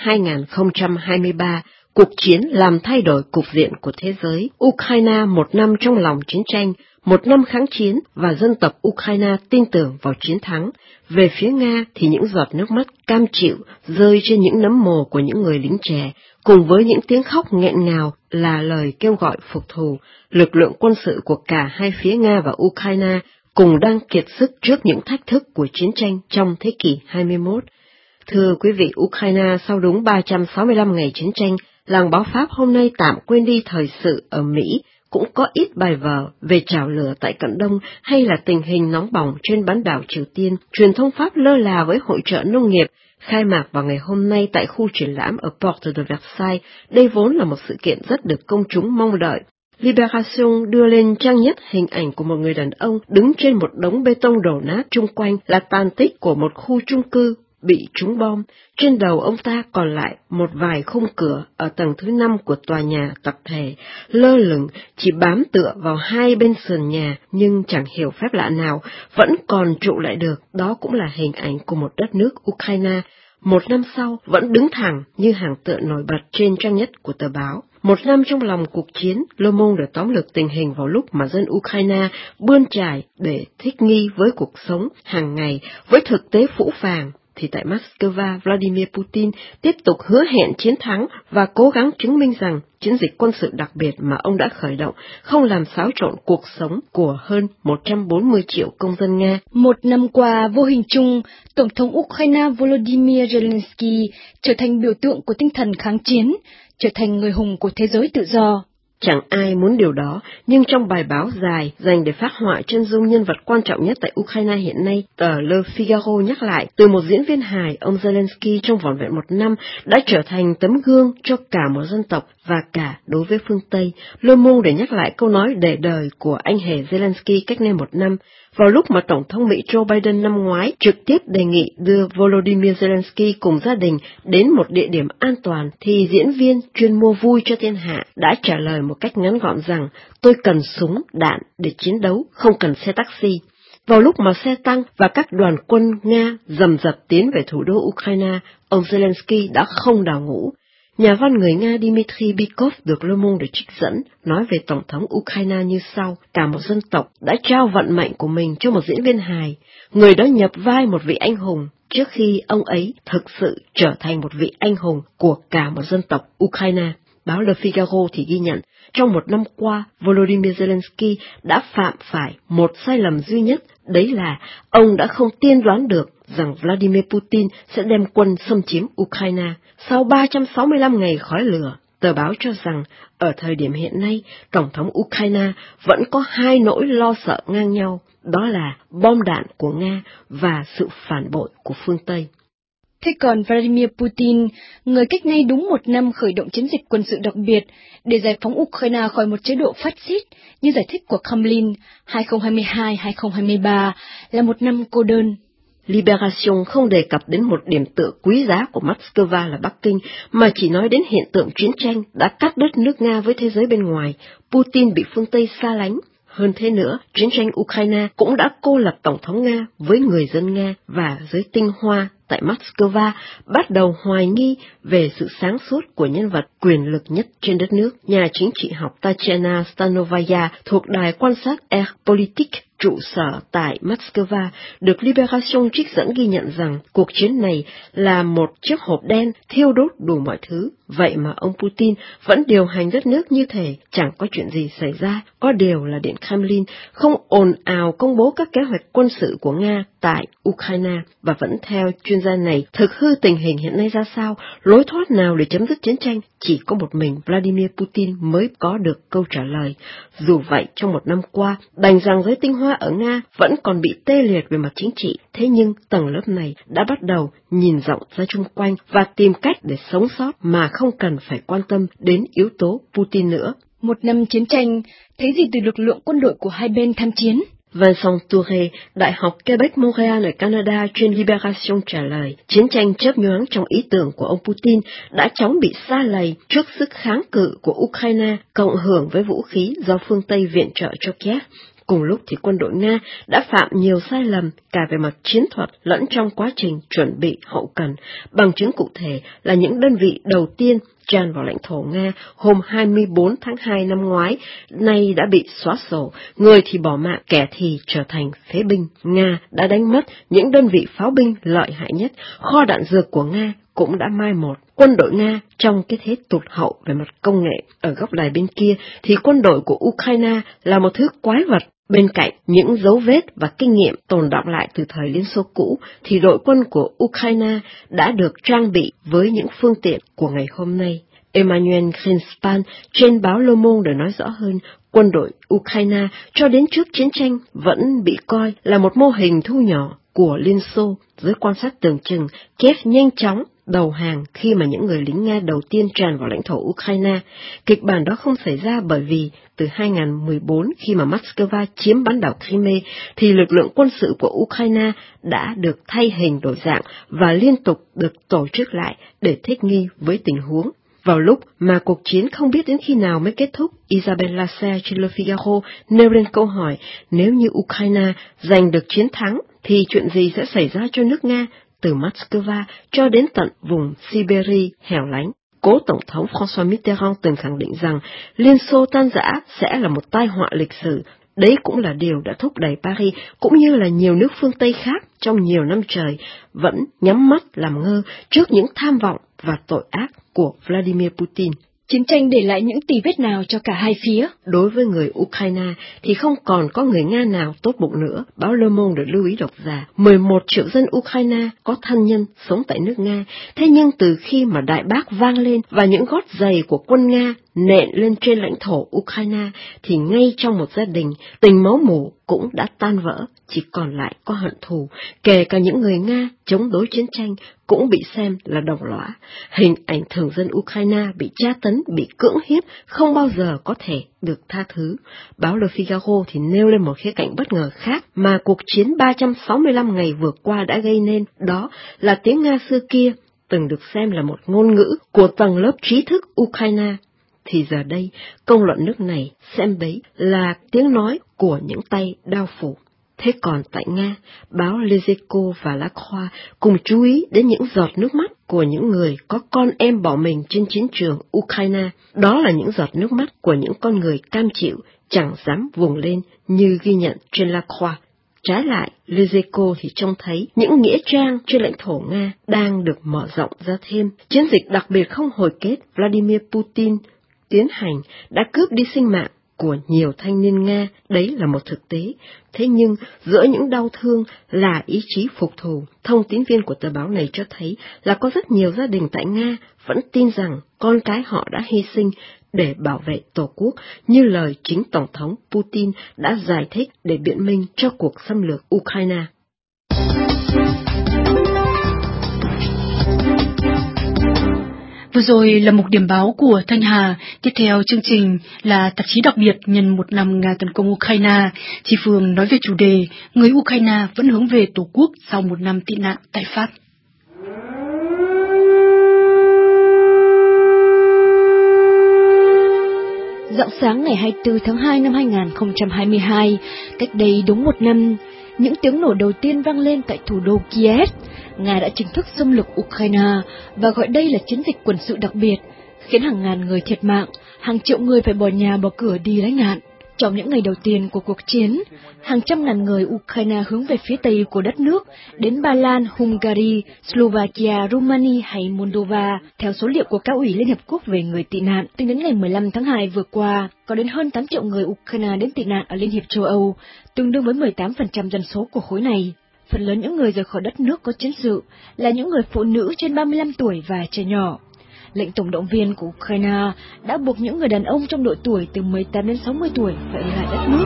2023, cuộc chiến làm thay đổi cục diện của thế giới. Ukraine một năm trong lòng chiến tranh, một năm kháng chiến và dân tộc Ukraine tin tưởng vào chiến thắng. Về phía Nga thì những giọt nước mắt cam chịu rơi trên những nấm mồ của những người lính trẻ, cùng với những tiếng khóc nghẹn ngào là lời kêu gọi phục thù. Lực lượng quân sự của cả hai phía Nga và Ukraine cùng đang kiệt sức trước những thách thức của chiến tranh trong thế kỷ 21. Thưa quý vị, Ukraine sau đúng 365 ngày chiến tranh, làng báo Pháp hôm nay tạm quên đi thời sự ở Mỹ, cũng có ít bài vở về chảo lửa tại Cận Đông hay là tình hình nóng bỏng trên bán đảo Triều Tiên. Truyền thông Pháp lơ là với hội chợ nông nghiệp khai mạc vào ngày hôm nay tại khu triển lãm ở Porte de Versailles. Đây vốn là một sự kiện rất được công chúng mong đợi. Libération đưa lên trang nhất hình ảnh của một người đàn ông đứng trên một đống bê tông đổ nát, chung quanh là tàn tích của một khu chung cư bị trúng bom. Trên đầu ông ta còn lại một vài khung cửa ở tầng thứ 5 của tòa nhà tập thể, lơ lửng chỉ bám tựa vào hai bên sườn nhà, nhưng chẳng hiểu phép lạ nào vẫn còn trụ lại được. Đó cũng là hình ảnh của một đất nước Ukraine một năm sau vẫn đứng thẳng như hàng tựa nổi bật trên trang nhất của tờ báo. Một năm trong lòng cuộc chiến, Le Monde đã tóm lược tình hình vào lúc mà dân Ukraine bươn trải để thích nghi với cuộc sống hàng ngày, với thực tế phũ phàng. Thì tại Moscow, Vladimir Putin tiếp tục hứa hẹn chiến thắng và cố gắng chứng minh rằng chiến dịch quân sự đặc biệt mà ông đã khởi động không làm xáo trộn cuộc sống của hơn 140 triệu công dân Nga. Một năm qua, vô hình chung, Tổng thống Ukraine Volodymyr Zelensky trở thành biểu tượng của tinh thần kháng chiến, trở thành người hùng của thế giới tự do. Chẳng ai muốn điều đó, nhưng trong bài báo dài dành để phác họa chân dung nhân vật quan trọng nhất tại Ukraine hiện nay, tờ Le Figaro nhắc lại, từ một diễn viên hài, ông Zelensky trong vỏn vẹn một năm đã trở thành tấm gương cho cả một dân tộc và cả đối với phương Tây. Le Monde để nhắc lại câu nói để đời của anh hề Zelensky cách đây một năm, vào lúc mà Tổng thống Mỹ Joe Biden năm ngoái trực tiếp đề nghị đưa Volodymyr Zelensky cùng gia đình đến một địa điểm an toàn, thì diễn viên chuyên mua vui cho thiên hạ đã trả lời một cách ngắn gọn rằng tôi cần súng, đạn để chiến đấu, không cần xe taxi. Vào lúc mà xe tăng và các đoàn quân Nga rầm rập tiến về thủ đô Ukraine, ông Zelensky đã không đào ngũ. Nhà văn người Nga Dmitry Bykov được Le Monde trích dẫn nói về Tổng thống Ukraine như sau: cả một dân tộc đã trao vận mệnh của mình cho một diễn viên hài, người đó nhập vai một vị anh hùng trước khi ông ấy thực sự trở thành một vị anh hùng của cả một dân tộc Ukraine. Báo Le Figaro thì ghi nhận, trong một năm qua, Volodymyr Zelensky đã phạm phải một sai lầm duy nhất, đấy là ông đã không tiên đoán được rằng Vladimir Putin sẽ đem quân xâm chiếm Ukraine. Sau 365 ngày khói lửa, tờ báo cho rằng ở thời điểm hiện nay, Tổng thống Ukraine vẫn có hai nỗi lo sợ ngang nhau, đó là bom đạn của Nga và sự phản bội của phương Tây. Thế còn Vladimir Putin, người cách nay đúng một năm khởi động chiến dịch quân sự đặc biệt để giải phóng Ukraine khỏi một chế độ phát xít, như giải thích của Kremlin, 2022-2023 là một năm cô đơn. Libération không đề cập đến một điểm tựa quý giá của Moscow là Bắc Kinh, mà chỉ nói đến hiện tượng chiến tranh đã cắt đứt nước Nga với thế giới bên ngoài. Putin bị phương Tây xa lánh. Hơn thế nữa, chiến tranh Ukraine cũng đã cô lập Tổng thống Nga với người dân Nga, và giới tinh hoa tại Moscow bắt đầu hoài nghi về sự sáng suốt của nhân vật quyền lực nhất trên đất nước. Nhà chính trị học Tatiana Stanovaya thuộc đài quan sát Air Politique trụ sở tại Moscow được Libération trích dẫn ghi nhận rằng cuộc chiến này là một chiếc hộp đen thiêu đốt đủ mọi thứ. Vậy mà ông Putin vẫn điều hành đất nước như thể chẳng có chuyện gì xảy ra, Có điều là Điện Kremlin không ồn ào công bố các kế hoạch quân sự của Nga tại Ukraine, và vẫn theo chuyên gia này, thực hư tình hình hiện nay ra sao, lối thoát nào để chấm dứt chiến tranh, chỉ có một mình Vladimir Putin mới có được câu trả lời. Dù vậy, trong một năm qua, đành rằng giới tinh hoa ở Nga vẫn còn bị tê liệt về mặt chính trị, thế nhưng tầng lớp này đã bắt đầu nhìn rộng ra chung quanh và tìm cách để sống sót mà không cần phải quan tâm đến yếu tố Putin nữa. Một năm chiến tranh, thấy gì từ lực lượng quân đội của hai bên tham chiến? Vincent Touré, Đại học Quebec Montréal ở Canada trên Libération trả lời, chiến tranh chớp nhoáng trong ý tưởng của ông Putin đã chóng bị sa lầy trước sức kháng cự của Ukraine, cộng hưởng với vũ khí do phương Tây viện trợ cho Kiev. Cùng lúc thì quân đội Nga đã phạm nhiều sai lầm cả về mặt chiến thuật lẫn trong quá trình chuẩn bị hậu cần. Bằng chứng cụ thể là những đơn vị đầu tiên tràn vào lãnh thổ Nga hôm 24 tháng 2 năm ngoái, nay đã bị xóa sổ, người thì bỏ mạng, kẻ thì trở thành phế binh. Nga đã đánh mất những đơn vị pháo binh lợi hại nhất, kho đạn dược của Nga cũng đã mai một. Quân đội Nga trong cái thế tụt hậu về mặt công nghệ. Ở góc đài bên kia thì quân đội của Ukraine là một thứ quái vật. Bên cạnh những dấu vết và kinh nghiệm tồn đọng lại từ thời Liên Xô cũ, thì đội quân của Ukraine đã được trang bị với những phương tiện của ngày hôm nay. Emmanuel Greenspan trên báo Le Monde nói rõ hơn, quân đội Ukraine cho đến trước chiến tranh vẫn bị coi là một mô hình thu nhỏ của Liên Xô. Giới quan sát tưởng chừng Kiev nhanh chóng đầu hàng khi mà những người lính Nga đầu tiên tràn vào lãnh thổ Ukraine. Kịch bản đó không xảy ra bởi vì từ 2014 khi mà Moscow chiếm bán đảo Crimea thì lực lượng quân sự của Ukraine đã được thay hình đổi dạng và liên tục được tổ chức lại để thích nghi với tình huống. Vào lúc mà cuộc chiến không biết đến khi nào mới kết thúc, Isabelle Lasserre trên Le Figaro nêu lên câu hỏi, nếu như Ukraine giành được chiến thắng thì chuyện gì sẽ xảy ra cho nước Nga từ Moscow cho đến tận vùng Siberia hẻo lánh. Cố Tổng thống François Mitterrand từng khẳng định rằng Liên Xô tan rã sẽ là một tai họa lịch sử. Đấy cũng là điều đã thúc đẩy Paris cũng như là nhiều nước phương Tây khác trong nhiều năm trời vẫn nhắm mắt làm ngơ trước những tham vọng và tội ác của Vladimir Putin. Chiến tranh để lại những tì vết nào cho cả hai phía? Đối với người Ukraine thì không còn có người Nga nào tốt bụng nữa. Báo Le Monde lưu ý độc giả, 11 triệu dân Ukraine có thân nhân sống tại nước Nga. Thế nhưng từ khi mà đại bác vang lên và những gót giày của quân Nga nện lên trên lãnh thổ Ukraine thì ngay trong một gia đình, tình máu mủ cũng đã tan vỡ, chỉ còn lại có hận thù. Kể cả những người Nga chống đối chiến tranh cũng bị xem là đồng lõa. Hình ảnh thường dân Ukraine bị tra tấn, bị cưỡng hiếp không bao giờ có thể được tha thứ. Báo Le Figaro thì nêu lên một khía cạnh bất ngờ khác mà cuộc chiến 365 ngày vừa qua đã gây nên, đó là tiếng Nga xưa kia từng được xem là một ngôn ngữ của tầng lớp trí thức Ukraine. Thì giờ đây, công luận nước này xem đấy là tiếng nói của những tay đao phủ. Thế còn tại Nga, báo Les Echos và La Croix cùng chú ý đến những giọt nước mắt của những người có con em bỏ mình trên chiến trường Ukraine. Đó là những giọt nước mắt của những con người cam chịu, chẳng dám vùng lên như ghi nhận trên La Croix. Trái lại, Les Echos thì trông thấy những nghĩa trang trên lãnh thổ Nga đang được mở rộng ra thêm. Chiến dịch đặc biệt không hồi kết Vladimir Putin tiến hành đã cướp đi sinh mạng của nhiều thanh niên Nga, đấy là một thực tế. Thế nhưng, giữa những đau thương là ý chí phục thù. Thông tín viên của tờ báo này cho thấy là có rất nhiều gia đình tại Nga vẫn tin rằng con cái họ đã hy sinh để bảo vệ Tổ quốc, như lời chính Tổng thống Putin đã giải thích để biện minh cho cuộc xâm lược Ukraine. Vừa rồi là mục điểm báo của Thanh Hà. Tiếp theo chương trình là tạp chí đặc biệt nhân một năm Nga tấn công Ukraine. Chị Phương nói về chủ đề người Ukraine vẫn hướng về Tổ quốc sau một năm tị nạn tại Pháp. Rạng sáng ngày 24 tháng 2 năm 2022, cách đây đúng một năm, những tiếng nổ đầu tiên vang lên tại thủ đô Kiev. Nga đã chính thức xâm lược Ukraine và gọi đây là chiến dịch quân sự đặc biệt, khiến hàng ngàn người thiệt mạng, hàng triệu người phải bỏ nhà bỏ cửa đi lánh nạn. Trong những ngày đầu tiên của cuộc chiến, hàng trăm ngàn người Ukraine hướng về phía tây của đất nước, đến Ba Lan, Hungary, Slovakia, Romania hay Moldova. Theo số liệu của Cao ủy Liên Hợp Quốc về người tị nạn, tính đến ngày 15 tháng 2 vừa qua, có đến hơn 8 triệu người Ukraine đến tị nạn ở Liên hiệp châu Âu, tương đương với 18% dân số của khối này. Phần lớn những người rời khỏi đất nước có chiến sự là những người phụ nữ trên 35 tuổi và trẻ nhỏ. Lệnh tổng động viên của Ukraine đã buộc những người đàn ông trong độ tuổi từ 18 đến 60 tuổi phải ở lại đất nước.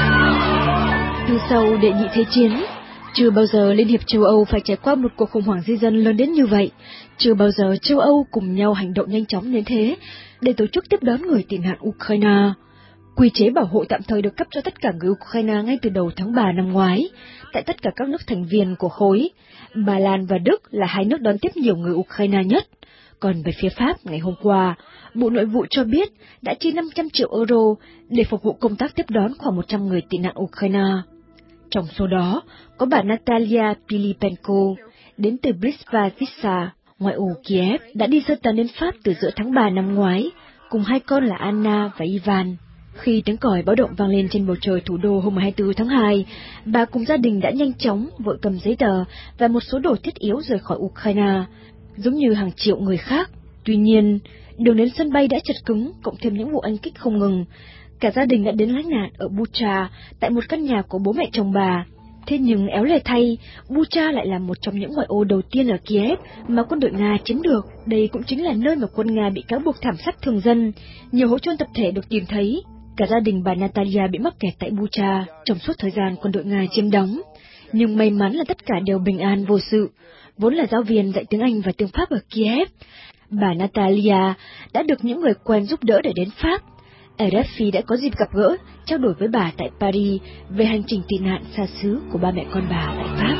Từ sau đệ nhị thế chiến, chưa bao giờ Liên hiệp châu Âu phải trải qua một cuộc khủng hoảng di dân lớn đến như vậy. Chưa bao giờ châu Âu cùng nhau hành động nhanh chóng đến thế để tổ chức tiếp đón người tị nạn Ukraine. Quy chế bảo hộ tạm thời được cấp cho tất cả người Ukraine ngay từ đầu tháng 3 năm ngoái, tại tất cả các nước thành viên của khối. Ba Lan và Đức là hai nước đón tiếp nhiều người Ukraine nhất. Còn về phía Pháp, ngày hôm qua, Bộ Nội vụ cho biết đã chi 500 triệu euro để phục vụ công tác tiếp đón khoảng 100 người tị nạn Ukraine. Trong số đó, có bà Natalia Pilipenko, đến từ Britsva-Tisa, ngoại ô Kiev, đã đi sơ tán đến Pháp từ giữa tháng 3 năm ngoái, cùng hai con là Anna và Ivan. Khi tiếng còi báo động vang lên trên bầu trời thủ đô hôm 24 tháng 2, bà cùng gia đình đã nhanh chóng vội cầm giấy tờ và một số đồ thiết yếu rời khỏi Ukraine, giống như hàng triệu người khác. Tuy nhiên, đường đến sân bay đã chật cứng, cộng thêm những vụ anh kích không ngừng. Cả gia đình đã đến lánh nạn ở Bucha, tại một căn nhà của bố mẹ chồng bà. Thế nhưng éo le thay, Bucha lại là một trong những ngoại ô đầu tiên ở Kiev mà quân đội Nga chiếm được. Đây cũng chính là nơi mà quân Nga bị cáo buộc thảm sát thường dân. Nhiều hố chôn tập thể được tìm thấy. Cả gia đình bà Natalia bị mắc kẹt tại Bucha trong suốt thời gian quân đội Nga chiếm đóng. Nhưng may mắn là tất cả đều bình an vô sự. Vốn là giáo viên dạy tiếng Anh và tiếng Pháp ở Kiev, bà Natalia đã được những người quen giúp đỡ để đến Pháp. RFI đã có dịp gặp gỡ, trao đổi với bà tại Paris về hành trình tị nạn xa xứ của ba mẹ con bà tại Pháp.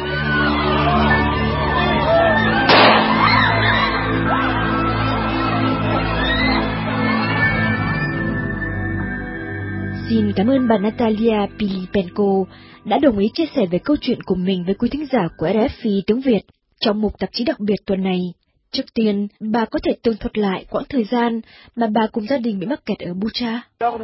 Xin cảm ơn bà Natalia Pilipenko đã đồng ý chia sẻ về câu chuyện của mình với quý thính giả của RFI tiếng Việt trong mục tạp chí đặc biệt tuần này. Trước tiên, bà có thể tường thuật lại quãng thời gian mà bà cùng gia đình bị mắc kẹt ở Bucha.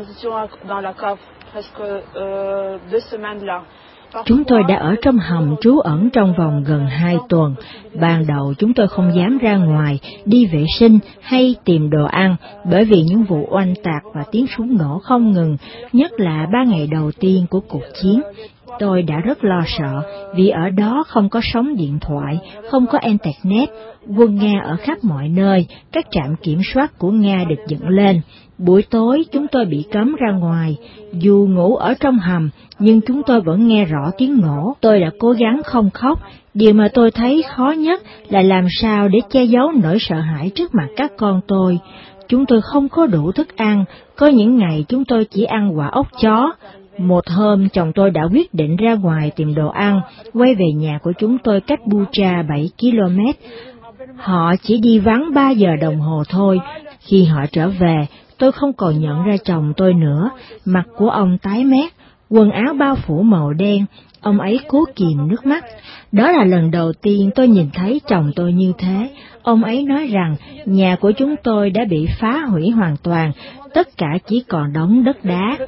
Chúng tôi đã ở trong hầm trú ẩn trong vòng gần 2 tuần. Ban đầu chúng tôi không dám ra ngoài, đi vệ sinh hay tìm đồ ăn, bởi vì những vụ oanh tạc và tiếng súng nổ không ngừng, nhất là 3 ngày đầu tiên của cuộc chiến. Tôi đã rất lo sợ, vì ở đó không có sóng điện thoại, không có Internet, quân Nga ở khắp mọi nơi, các trạm kiểm soát của Nga được dựng lên. Buổi tối chúng tôi bị cấm ra ngoài, dù ngủ ở trong hầm, nhưng chúng tôi vẫn nghe rõ tiếng nổ. Tôi đã cố gắng không khóc, điều mà tôi thấy khó nhất là làm sao để che giấu nỗi sợ hãi trước mặt các con tôi. Chúng tôi không có đủ thức ăn, có những ngày chúng tôi chỉ ăn quả ốc chó. Một hôm, chồng tôi đã quyết định ra ngoài tìm đồ ăn, quay về nhà của chúng tôi cách Bucha 7 km. Họ chỉ đi vắng 3 giờ đồng hồ thôi. Khi họ trở về, tôi không còn nhận ra chồng tôi nữa, mặt của ông tái mét, quần áo bao phủ màu đen, ông ấy cố kìm nước mắt. Đó là lần đầu tiên tôi nhìn thấy chồng tôi như thế. Ông ấy nói rằng nhà của chúng tôi đã bị phá hủy hoàn toàn, tất cả chỉ còn đống đất đá.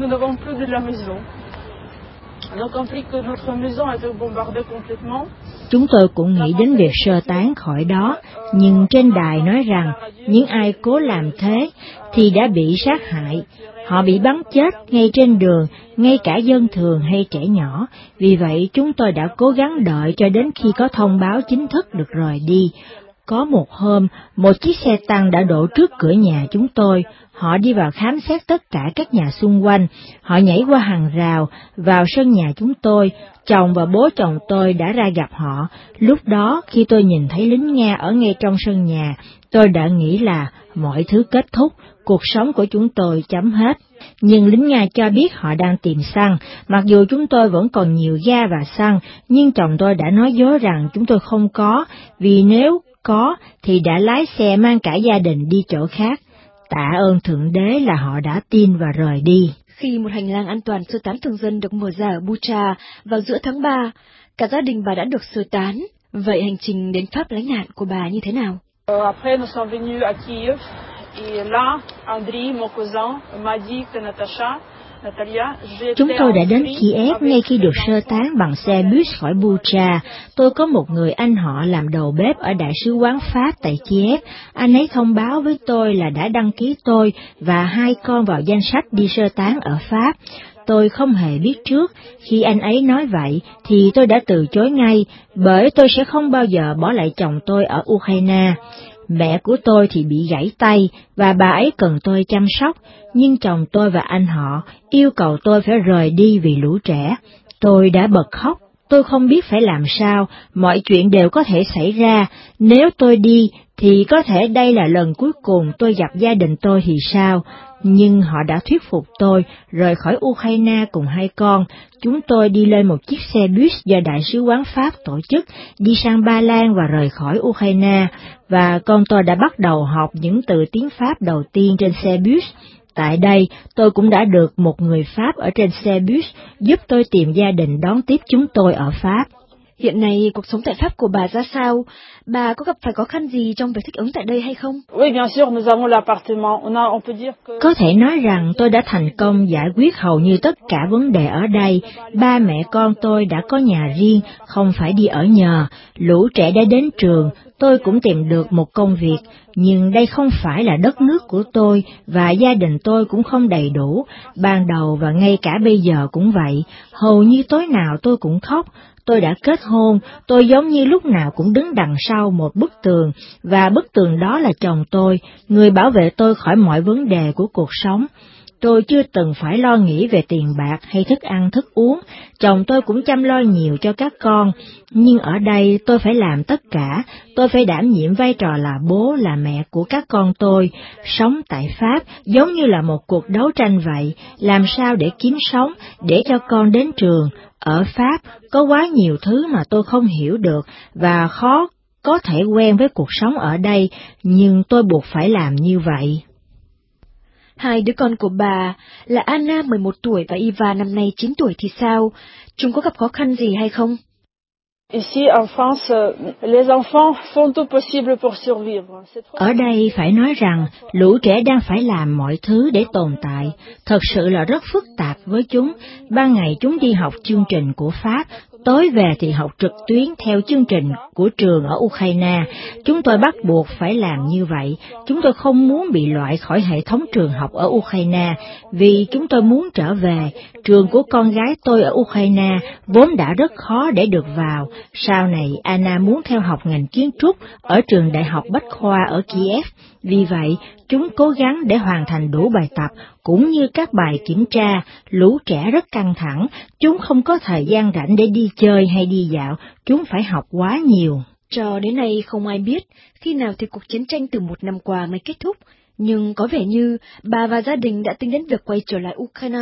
Chúng tôi cũng nghĩ đến việc sơ tán khỏi đó, nhưng trên đài nói rằng những ai cố làm thế thì đã bị sát hại. Họ bị bắn chết ngay trên đường, ngay cả dân thường hay trẻ nhỏ. Vì vậy chúng tôi đã cố gắng đợi cho đến khi có thông báo chính thức được rời đi. Có một hôm, một chiếc xe tăng đã đổ trước cửa nhà chúng tôi. Họ đi vào khám xét tất cả các nhà xung quanh. Họ nhảy qua hàng rào, vào sân nhà chúng tôi. Chồng và bố chồng tôi đã ra gặp họ. Lúc đó, khi tôi nhìn thấy lính Nga ở ngay trong sân nhà, tôi đã nghĩ là mọi thứ kết thúc, cuộc sống của chúng tôi chấm hết. Nhưng lính Nga cho biết họ đang tìm xăng, mặc dù chúng tôi vẫn còn nhiều ga và xăng, nhưng chồng tôi đã nói dối rằng chúng tôi không có, vì nếu có thì đã lái xe mang cả gia đình đi chỗ khác. Tạ ơn Thượng Đế là họ đã tin và rời đi. Khi một hành lang an toàn sơ tán thường dân được mở ra ở Bucha vào giữa tháng 3, cả gia đình bà đã được sơ tán. Vậy hành trình đến Pháp lánh nạn của bà như thế nào? Après nous sommes venus à Kiev et là Andriy, mon cousin, m'a dit que Natacha, Chúng tôi đã đến Kiev ngay khi được sơ tán bằng xe bus khỏi Bucha. Tôi có một người anh họ làm đầu bếp ở Đại sứ quán Pháp tại Kiev. Anh ấy thông báo với tôi là đã đăng ký tôi và 2 con vào danh sách đi sơ tán ở Pháp. Tôi không hề biết trước, khi anh ấy nói vậy thì tôi đã từ chối ngay, bởi tôi sẽ không bao giờ bỏ lại chồng tôi ở Ukraine. Mẹ của tôi thì bị gãy tay và bà ấy cần tôi chăm sóc, nhưng chồng tôi và anh họ yêu cầu tôi phải rời đi vì lũ trẻ. Tôi đã bật khóc, tôi không biết phải làm sao, mọi chuyện đều có thể xảy ra. Nếu tôi đi thì có thể đây là lần cuối cùng tôi gặp gia đình tôi thì sao? Nhưng họ đã thuyết phục tôi rời khỏi Ukraine cùng 2 con. Chúng tôi đi lên một chiếc xe bus do Đại sứ quán Pháp tổ chức, đi sang Ba Lan và rời khỏi Ukraine, và con tôi đã bắt đầu học những từ tiếng Pháp đầu tiên trên xe bus. Tại đây, tôi cũng đã được một người Pháp ở trên xe bus giúp tôi tìm gia đình đón tiếp chúng tôi ở Pháp. Hiện nay, cuộc sống tại Pháp của bà ra sao? Bà có gặp phải khó khăn gì trong việc thích ứng tại đây hay không? Có thể nói rằng tôi đã thành công giải quyết hầu như tất cả vấn đề ở đây. Ba mẹ con tôi đã có nhà riêng, không phải đi ở nhờ. Lũ trẻ đã đến trường, tôi cũng tìm được một công việc. Nhưng đây không phải là đất nước của tôi, và gia đình tôi cũng không đầy đủ. Ban đầu và ngay cả bây giờ cũng vậy, hầu như tối nào tôi cũng khóc. Tôi đã kết hôn, tôi giống như lúc nào cũng đứng đằng sau một bức tường, và bức tường đó là chồng tôi, người bảo vệ tôi khỏi mọi vấn đề của cuộc sống. Tôi chưa từng phải lo nghĩ về tiền bạc hay thức ăn thức uống, chồng tôi cũng chăm lo nhiều cho các con, nhưng ở đây tôi phải làm tất cả, tôi phải đảm nhiệm vai trò là bố là mẹ của các con tôi. Sống tại Pháp giống như là một cuộc đấu tranh vậy, làm sao để kiếm sống, để cho con đến trường. Ở Pháp có quá nhiều thứ mà tôi không hiểu được và khó có thể quen với cuộc sống ở đây, nhưng tôi buộc phải làm như vậy. 2 đứa con của bà là Anna 11 tuổi và Iva năm nay 9 tuổi thì sao? Chúng có gặp khó khăn gì hay không? Ở đây phải nói rằng lũ trẻ đang phải làm mọi thứ để tồn tại, thật sự là rất phức tạp với chúng. Ban ngày chúng đi học chương trình của Pháp, tối về thì học trực tuyến theo chương trình của trường ở Ukraine. Chúng tôi bắt buộc phải làm như vậy. Chúng tôi không muốn bị loại khỏi hệ thống trường học ở Ukraine, vì chúng tôi muốn trở về. Trường của con gái tôi ở Ukraine vốn đã rất khó để được vào. Sau này, Anna muốn theo học ngành kiến trúc ở trường Đại học Bách khoa ở Kiev. Vì vậy, chúng cố gắng để hoàn thành đủ bài tập, cũng như các bài kiểm tra. Lũ trẻ rất căng thẳng, chúng không có thời gian rảnh để đi chơi hay đi dạo, chúng phải học quá nhiều. Cho đến nay không ai biết khi nào thì cuộc chiến tranh từ 1 năm qua mới kết thúc, nhưng có vẻ như bà và gia đình đã tính đến việc quay trở lại Ukraine.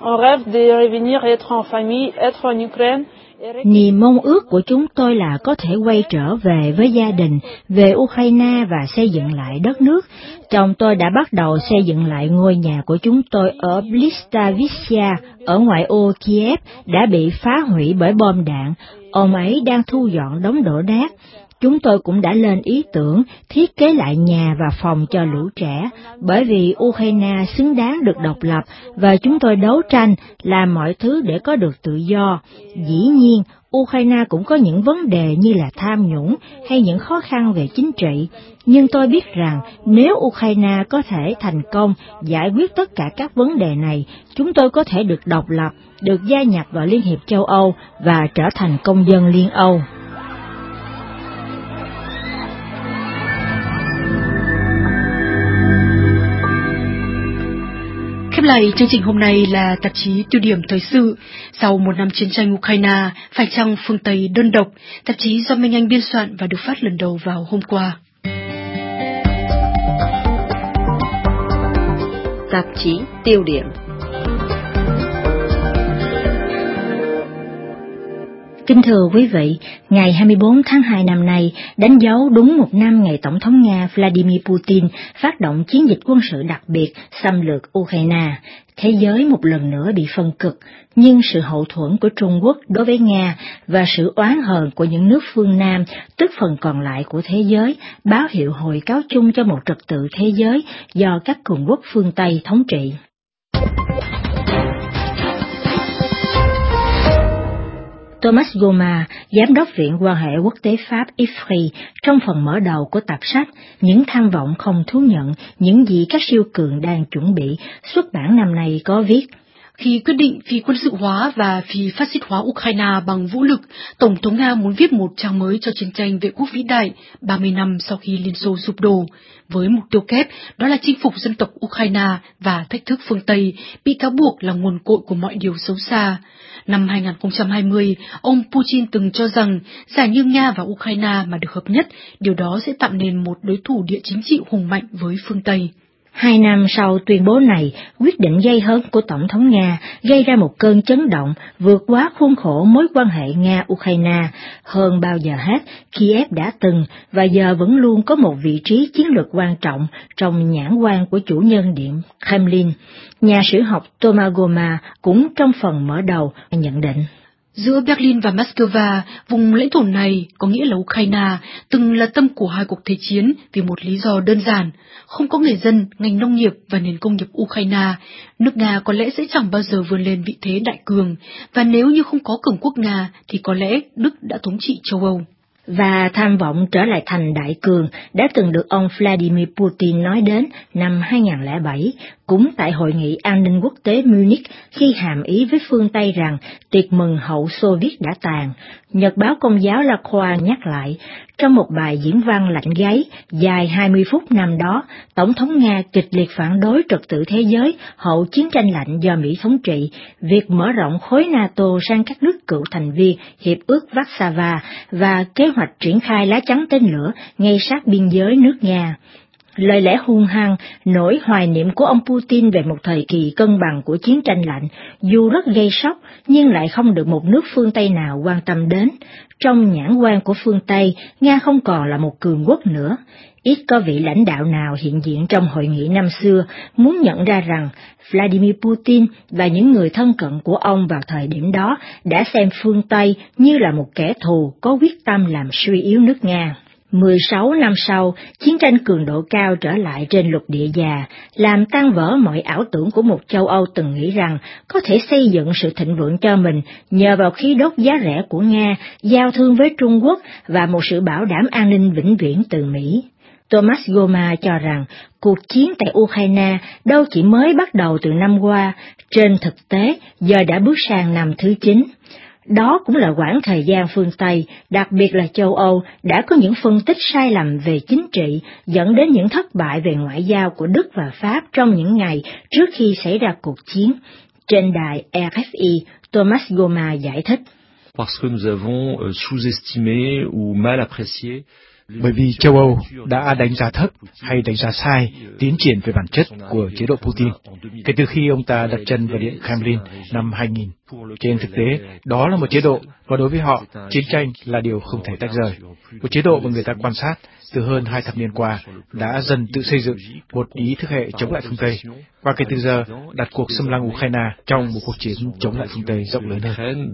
Niềm mong ước của chúng tôi là có thể quay trở về với gia đình, về Ukraine và xây dựng lại đất nước. Chồng tôi đã bắt đầu xây dựng lại ngôi nhà của chúng tôi ở Blistavitsia, ở ngoại ô Kiev, đã bị phá hủy bởi bom đạn. Ông ấy đang thu dọn đống đổ nát. Chúng tôi cũng đã lên ý tưởng thiết kế lại nhà và phòng cho lũ trẻ, bởi vì Ukraine xứng đáng được độc lập và chúng tôi đấu tranh làm mọi thứ để có được tự do. Dĩ nhiên, Ukraine cũng có những vấn đề như là tham nhũng hay những khó khăn về chính trị, nhưng tôi biết rằng nếu Ukraine có thể thành công giải quyết tất cả các vấn đề này, chúng tôi có thể được độc lập, được gia nhập vào Liên hiệp châu Âu và trở thành công dân Liên Âu. Khép lại chương trình hôm nay là tạp chí Tiêu điểm thời sự. Sau 1 năm chiến tranh Ukraine, phải chăng phương Tây đơn độc? Tạp chí do Minh Anh biên soạn và được phát lần đầu vào hôm qua. Tạp chí Tiêu điểm. Kính thưa quý vị, ngày 24 tháng 2 năm nay đánh dấu đúng 1 năm ngày Tổng thống Nga Vladimir Putin phát động chiến dịch quân sự đặc biệt xâm lược Ukraine. Thế giới một lần nữa bị phân cực, nhưng sự hậu thuẫn của Trung Quốc đối với Nga và sự oán hờn của những nước phương Nam, tức phần còn lại của thế giới, báo hiệu hồi cáo chung cho một trật tự thế giới do các cường quốc phương Tây thống trị. Thomas Goma, Giám đốc Viện quan hệ quốc tế Pháp IFRI, trong phần mở đầu của tập sách Những tham vọng không thú nhận, những gì các siêu cường đang chuẩn bị, xuất bản năm nay có viết: Khi quyết định phi quân sự hóa và phi phát xít hóa Ukraine bằng vũ lực, Tổng thống Nga muốn viết một trang mới cho chiến tranh vệ quốc vĩ đại 30 năm sau khi Liên Xô sụp đổ, với mục tiêu kép đó là chinh phục dân tộc Ukraine và thách thức phương Tây, bị cáo buộc là nguồn cội của mọi điều xấu xa. Năm 2020, ông Putin từng cho rằng giả như Nga và Ukraine mà được hợp nhất, điều đó sẽ tạo nên một đối thủ địa chính trị hùng mạnh với phương Tây. 2 năm sau tuyên bố này, quyết định gây hấn của Tổng thống Nga gây ra một cơn chấn động vượt quá khuôn khổ mối quan hệ Nga-Ukraine. Hơn bao giờ hết, Kiev đã từng và giờ vẫn luôn có một vị trí chiến lược quan trọng trong nhãn quan của chủ nhân Điện Kremlin. Nhà sử học Thomas Goma cũng trong phần mở đầu nhận định: Giữa Berlin và Moscow, vùng lãnh thổ này, có nghĩa là Ukraine, từng là tâm của hai cuộc thế chiến vì một lý do đơn giản. Không có người dân, ngành nông nghiệp và nền công nghiệp Ukraine, nước Nga có lẽ sẽ chẳng bao giờ vươn lên vị thế đại cường, và nếu như không có cường quốc Nga thì có lẽ Đức đã thống trị châu Âu. Và tham vọng trở lại thành đại cường đã từng được ông Vladimir Putin nói đến năm 2007, cũng tại Hội nghị An ninh Quốc tế Munich, khi hàm ý với phương Tây rằng tiệc mừng hậu Xô Viết đã tàn. Nhật báo Công giáo La Croix nhắc lại, trong một bài diễn văn lạnh gáy dài 20 phút năm đó, Tổng thống Nga kịch liệt phản đối trật tự thế giới hậu chiến tranh lạnh do Mỹ thống trị, việc mở rộng khối NATO sang các nước cựu thành viên Hiệp ước Warsaw và kế hoạch triển khai lá chắn tên lửa ngay sát biên giới nước Nga. Lời lẽ hung hăng, nỗi hoài niệm của ông Putin về một thời kỳ cân bằng của chiến tranh lạnh, dù rất gây sốc, nhưng lại không được một nước phương Tây nào quan tâm đến. Trong nhãn quan của phương Tây, Nga không còn là một cường quốc nữa. Ít có vị lãnh đạo nào hiện diện trong hội nghị năm xưa muốn nhận ra rằng Vladimir Putin và những người thân cận của ông vào thời điểm đó đã xem phương Tây như là một kẻ thù có quyết tâm làm suy yếu nước Nga. 16 năm sau, chiến tranh cường độ cao trở lại trên lục địa già, làm tan vỡ mọi ảo tưởng của một châu Âu từng nghĩ rằng có thể xây dựng sự thịnh vượng cho mình nhờ vào khí đốt giá rẻ của Nga, giao thương với Trung Quốc và một sự bảo đảm an ninh vĩnh viễn từ Mỹ. Thomas Goma cho rằng cuộc chiến tại Ukraine đâu chỉ mới bắt đầu từ năm qua, trên thực tế giờ đã bước sang năm thứ 9. Đó cũng là quãng thời gian phương Tây, đặc biệt là châu Âu, đã có những phân tích sai lầm về chính trị, dẫn đến những thất bại về ngoại giao của Đức và Pháp trong những ngày trước khi xảy ra cuộc chiến. Trên đài RFI, Thomas Goma giải thích: Parce que nous avons sous-estimé ou mal apprécié. Bởi vì châu Âu đã đánh giá thấp hay đánh giá sai tiến triển về bản chất của chế độ Putin kể từ khi ông ta đặt chân vào Điện Kremlin năm 2000. Trên thực tế, đó là một chế độ, và đối với họ, chiến tranh là điều không thể tách rời. Một chế độ mà người ta quan sát từ hơn 2 thập niên qua đã dần tự xây dựng một ý thức hệ chống lại phương Tây, và kể từ giờ đặt cuộc xâm lăng Ukraine trong một cuộc chiến chống lại phương Tây rộng lớn hơn.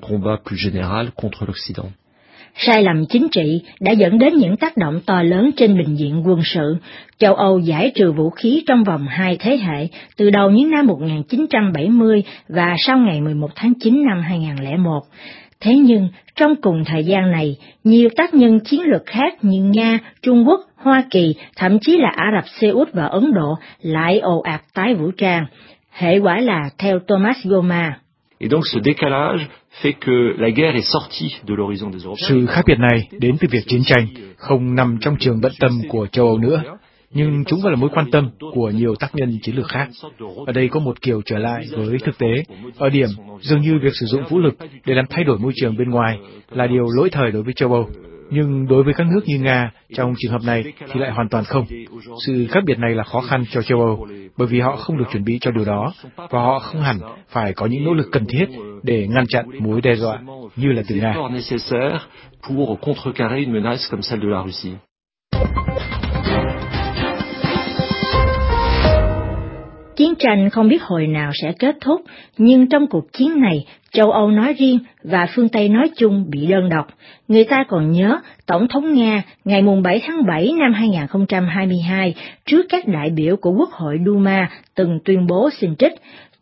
Sai lầm chính trị đã dẫn đến những tác động to lớn trên bình diện quân sự. Châu Âu giải trừ vũ khí trong vòng 2 thế hệ, từ đầu những năm 1970 và sau ngày 11 tháng 9 năm 2001. Thế nhưng, trong cùng thời gian này, nhiều tác nhân chiến lược khác như Nga, Trung Quốc, Hoa Kỳ, thậm chí là Ả Rập Xê Út và Ấn Độ lại ồ ạt tái vũ trang. Hệ quả là, theo Thomas Goma, Et donc ce décalage fait que la guerre est sortie de l'horizon des Européens. Sự khác biệt này đến từ việc chiến tranh không nằm trong trường bận tâm của châu Âu nữa, nhưng chúng vẫn là mối quan tâm của nhiều tác nhân chiến lược khác. Ở đây có một kiểu trở lại với thực tế, ở điểm dường như việc sử dụng vũ lực để làm thay đổi môi trường bên ngoài là điều lỗi thời đối với châu Âu. Nhưng đối với các nước như Nga, trong trường hợp này thì lại hoàn toàn không. Sự khác biệt này là khó khăn cho châu Âu, bởi vì họ không được chuẩn bị cho điều đó, và họ không hẳn phải có những nỗ lực cần thiết để ngăn chặn mối đe dọa như là từ Nga. Chiến tranh không biết hồi nào sẽ kết thúc, nhưng trong cuộc chiến này, châu Âu nói riêng và phương Tây nói chung bị đơn độc. Người ta còn nhớ Tổng thống Nga ngày 7 tháng 7 năm 2022 trước các đại biểu của Quốc hội Duma từng tuyên bố xin trích: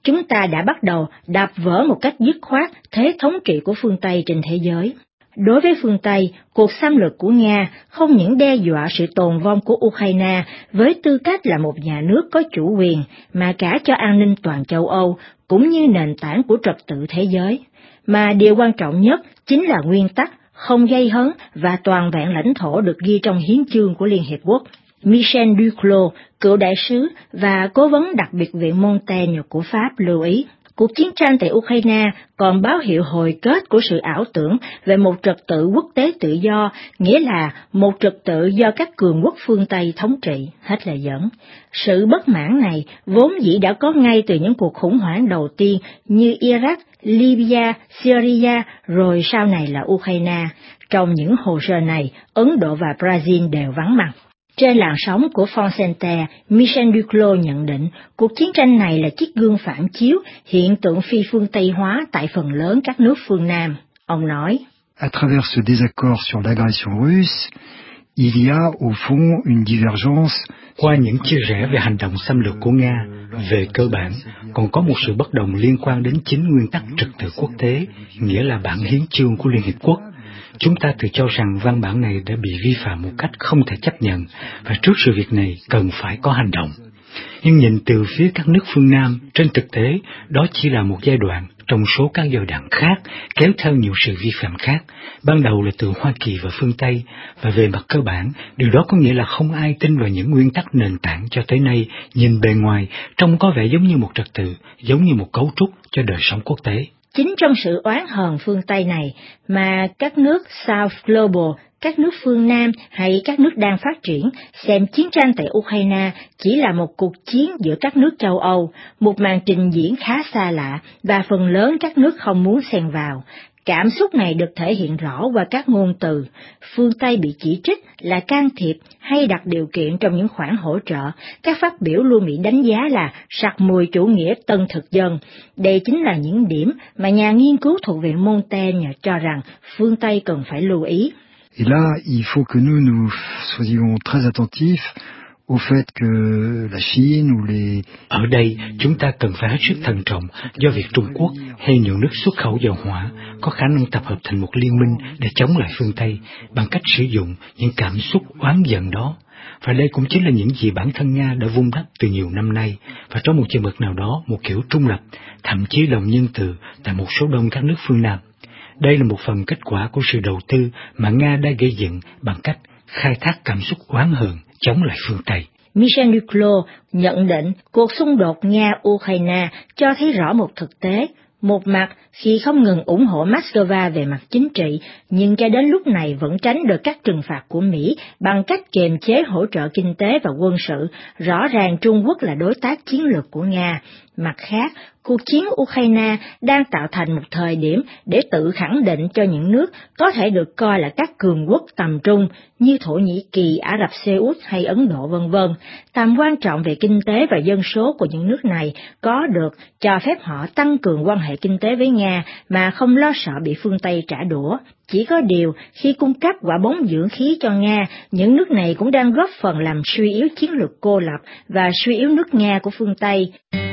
chúng ta đã bắt đầu đạp vỡ một cách dứt khoát thế thống trị của phương Tây trên thế giới. Đối với phương Tây, cuộc xâm lược của Nga không những đe dọa sự tồn vong của Ukraine với tư cách là một nhà nước có chủ quyền, mà cả cho an ninh toàn châu Âu, cũng như nền tảng của trật tự thế giới. Mà điều quan trọng nhất chính là nguyên tắc không gây hấn và toàn vẹn lãnh thổ được ghi trong hiến chương của Liên Hiệp Quốc. Michel Duclos, cựu đại sứ và cố vấn đặc biệt viện Montaigne của Pháp lưu ý, cuộc chiến tranh tại Ukraine còn báo hiệu hồi kết của sự ảo tưởng về một trật tự quốc tế tự do, nghĩa là một trật tự do các cường quốc phương Tây thống trị. Hết lời dẫn. Sự bất mãn này vốn dĩ đã có ngay từ những cuộc khủng hoảng đầu tiên như Iraq, Libya, Syria, rồi sau này là Ukraine. Trong những hồ sơ này, Ấn Độ và Brazil đều vắng mặt. Trên làn sóng của Fonseca, Michel Duclos nhận định cuộc chiến tranh này là chiếc gương phản chiếu hiện tượng phi phương Tây hóa tại phần lớn các nước phương Nam. Ông nói, À travers ce désaccord sur l'agression russe, il y a au fond une divergence. Qua những chia rẽ về hành động xâm lược của Nga, về cơ bản còn có một sự bất đồng liên quan đến chính nguyên tắc trật tự quốc tế, nghĩa là bản hiến chương của Liên Hiệp Quốc. Chúng ta tự cho rằng văn bản này đã bị vi phạm một cách không thể chấp nhận, và trước sự việc này cần phải có hành động. Nhưng nhìn từ phía các nước phương Nam, trên thực tế, đó chỉ là một giai đoạn trong số các giai đoạn khác, kéo theo nhiều sự vi phạm khác, ban đầu là từ Hoa Kỳ và phương Tây, và về mặt cơ bản, điều đó có nghĩa là không ai tin vào những nguyên tắc nền tảng cho tới nay, nhìn bề ngoài, trông có vẻ giống như một trật tự, giống như một cấu trúc cho đời sống quốc tế. Chính trong sự oán hờn phương Tây này mà các nước South Global, các nước phương Nam hay các nước đang phát triển xem chiến tranh tại Ukraine chỉ là một cuộc chiến giữa các nước châu Âu, một màn trình diễn khá xa lạ và phần lớn các nước không muốn xen vào. Cảm xúc này được thể hiện rõ qua các ngôn từ. Phương Tây bị chỉ trích là can thiệp hay đặt điều kiện trong những khoản hỗ trợ. Các phát biểu luôn bị đánh giá là sặc mùi chủ nghĩa tân thực dân. Đây chính là những điểm mà nhà nghiên cứu thuộc viện Montaigne cho rằng phương Tây cần phải lưu ý. Et là, il faut que nous soyons très attentifs au fait que la Chine ou les... Ở đây, chúng ta cần phải hết sức thận trọng do việc Trung Quốc hay nhiều nước xuất khẩu dầu hỏa có khả năng tập hợp thành một liên minh để chống lại phương Tây bằng cách sử dụng những cảm xúc oán giận đó. Và đây cũng chính là những gì bản thân Nga đã vun đắp từ nhiều năm nay, và trong một chừng mực nào đó một kiểu trung lập, thậm chí lòng nhân từ tại một số đông các nước phương Nam. Đây là một phần kết quả của sự đầu tư mà Nga đã gây dựng bằng cách khai thác cảm xúc oán hờn chống lại phương Tây. Michel Duclos nhận định cuộc xung đột Nga-Ukraine cho thấy rõ một thực tế. Một mặt, khi không ngừng ủng hộ Moscow về mặt chính trị, nhưng cho đến lúc này vẫn tránh được các trừng phạt của Mỹ bằng cách kiềm chế hỗ trợ kinh tế và quân sự, rõ ràng Trung Quốc là đối tác chiến lược của Nga. Mặt khác, cuộc chiến Ukraine đang tạo thành một thời điểm để tự khẳng định cho những nước có thể được coi là các cường quốc tầm trung như Thổ Nhĩ Kỳ, Ả Rập Xê Út hay Ấn Độ v.v. Tầm quan trọng về kinh tế và dân số của những nước này có được cho phép họ tăng cường quan hệ kinh tế với Nga mà không lo sợ bị phương Tây trả đũa. Chỉ có điều, khi cung cấp quả bóng dưỡng khí cho Nga, những nước này cũng đang góp phần làm suy yếu chiến lược cô lập và suy yếu nước Nga của phương Tây.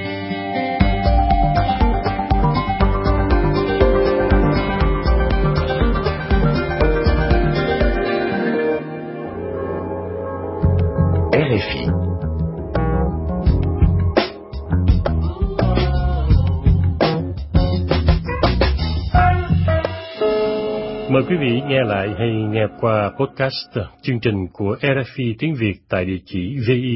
RFI. Mời quý vị nghe lại hay nghe qua podcast chương trình của RFI tiếng Việt tại địa chỉ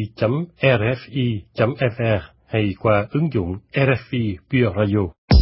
vi.rfi.fr hay qua ứng dụng RFI Pure Radio.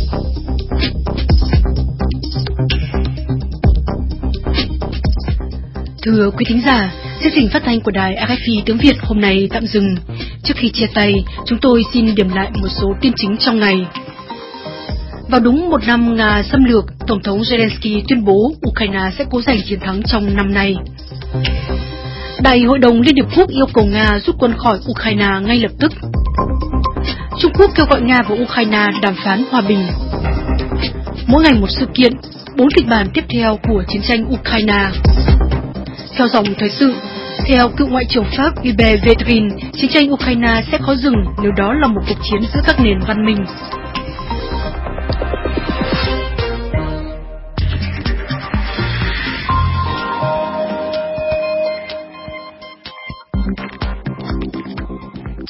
Thưa quý thính giả, chương trình phát thanh của đài RFI tiếng Việt hôm nay tạm dừng. Trước khi chia tay, chúng tôi xin điểm lại một số tin chính trong ngày. Vào đúng một năm Nga xâm lược, Tổng thống Zelensky tuyên bố Ukraine sẽ cố giành chiến thắng trong năm nay. Đại hội đồng Liên Hiệp Quốc yêu cầu Nga rút quân khỏi Ukraine ngay lập tức. Trung Quốc kêu gọi Nga và Ukraine đàm phán hòa bình. Mỗi ngày một sự kiện, 4 kịch bản tiếp theo của chiến tranh Ukraine. Theo dòng thời sự, theo cựu ngoại trưởng Pháp Hubert Védrine, chiến tranh Ukraine sẽ khó dừng nếu đó là một cuộc chiến giữa các nền văn minh.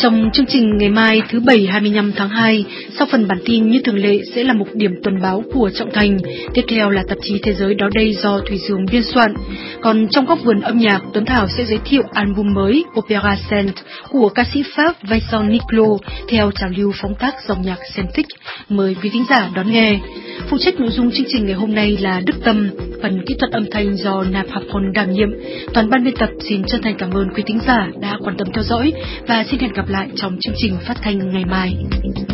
Trong chương trình ngày mai thứ Bảy 25 tháng 2, sau phần bản tin như thường lệ sẽ là mục điểm tuần báo của Trọng Thành. Tiếp theo là tạp chí Thế giới đó đây do Thủy Dương biên soạn. Còn trong góc vườn âm nhạc, Tuấn Thảo sẽ giới thiệu album mới Opera Saint của ca sĩ Pháp Vincent Niclot theo trào lưu phong cách dòng nhạc celtic. Mời quý thính giả đón nghe. Phụ trách nội dung chương trình ngày hôm nay là Đức Tâm, phần kỹ thuật âm thanh do Nạp Hạp Hồn đảm nhiệm. Toàn ban biên tập xin chân thành cảm ơn quý thính giả đã quan tâm theo dõi và xin hẹn gặp lại trong chương trình phát thanh ngày mai.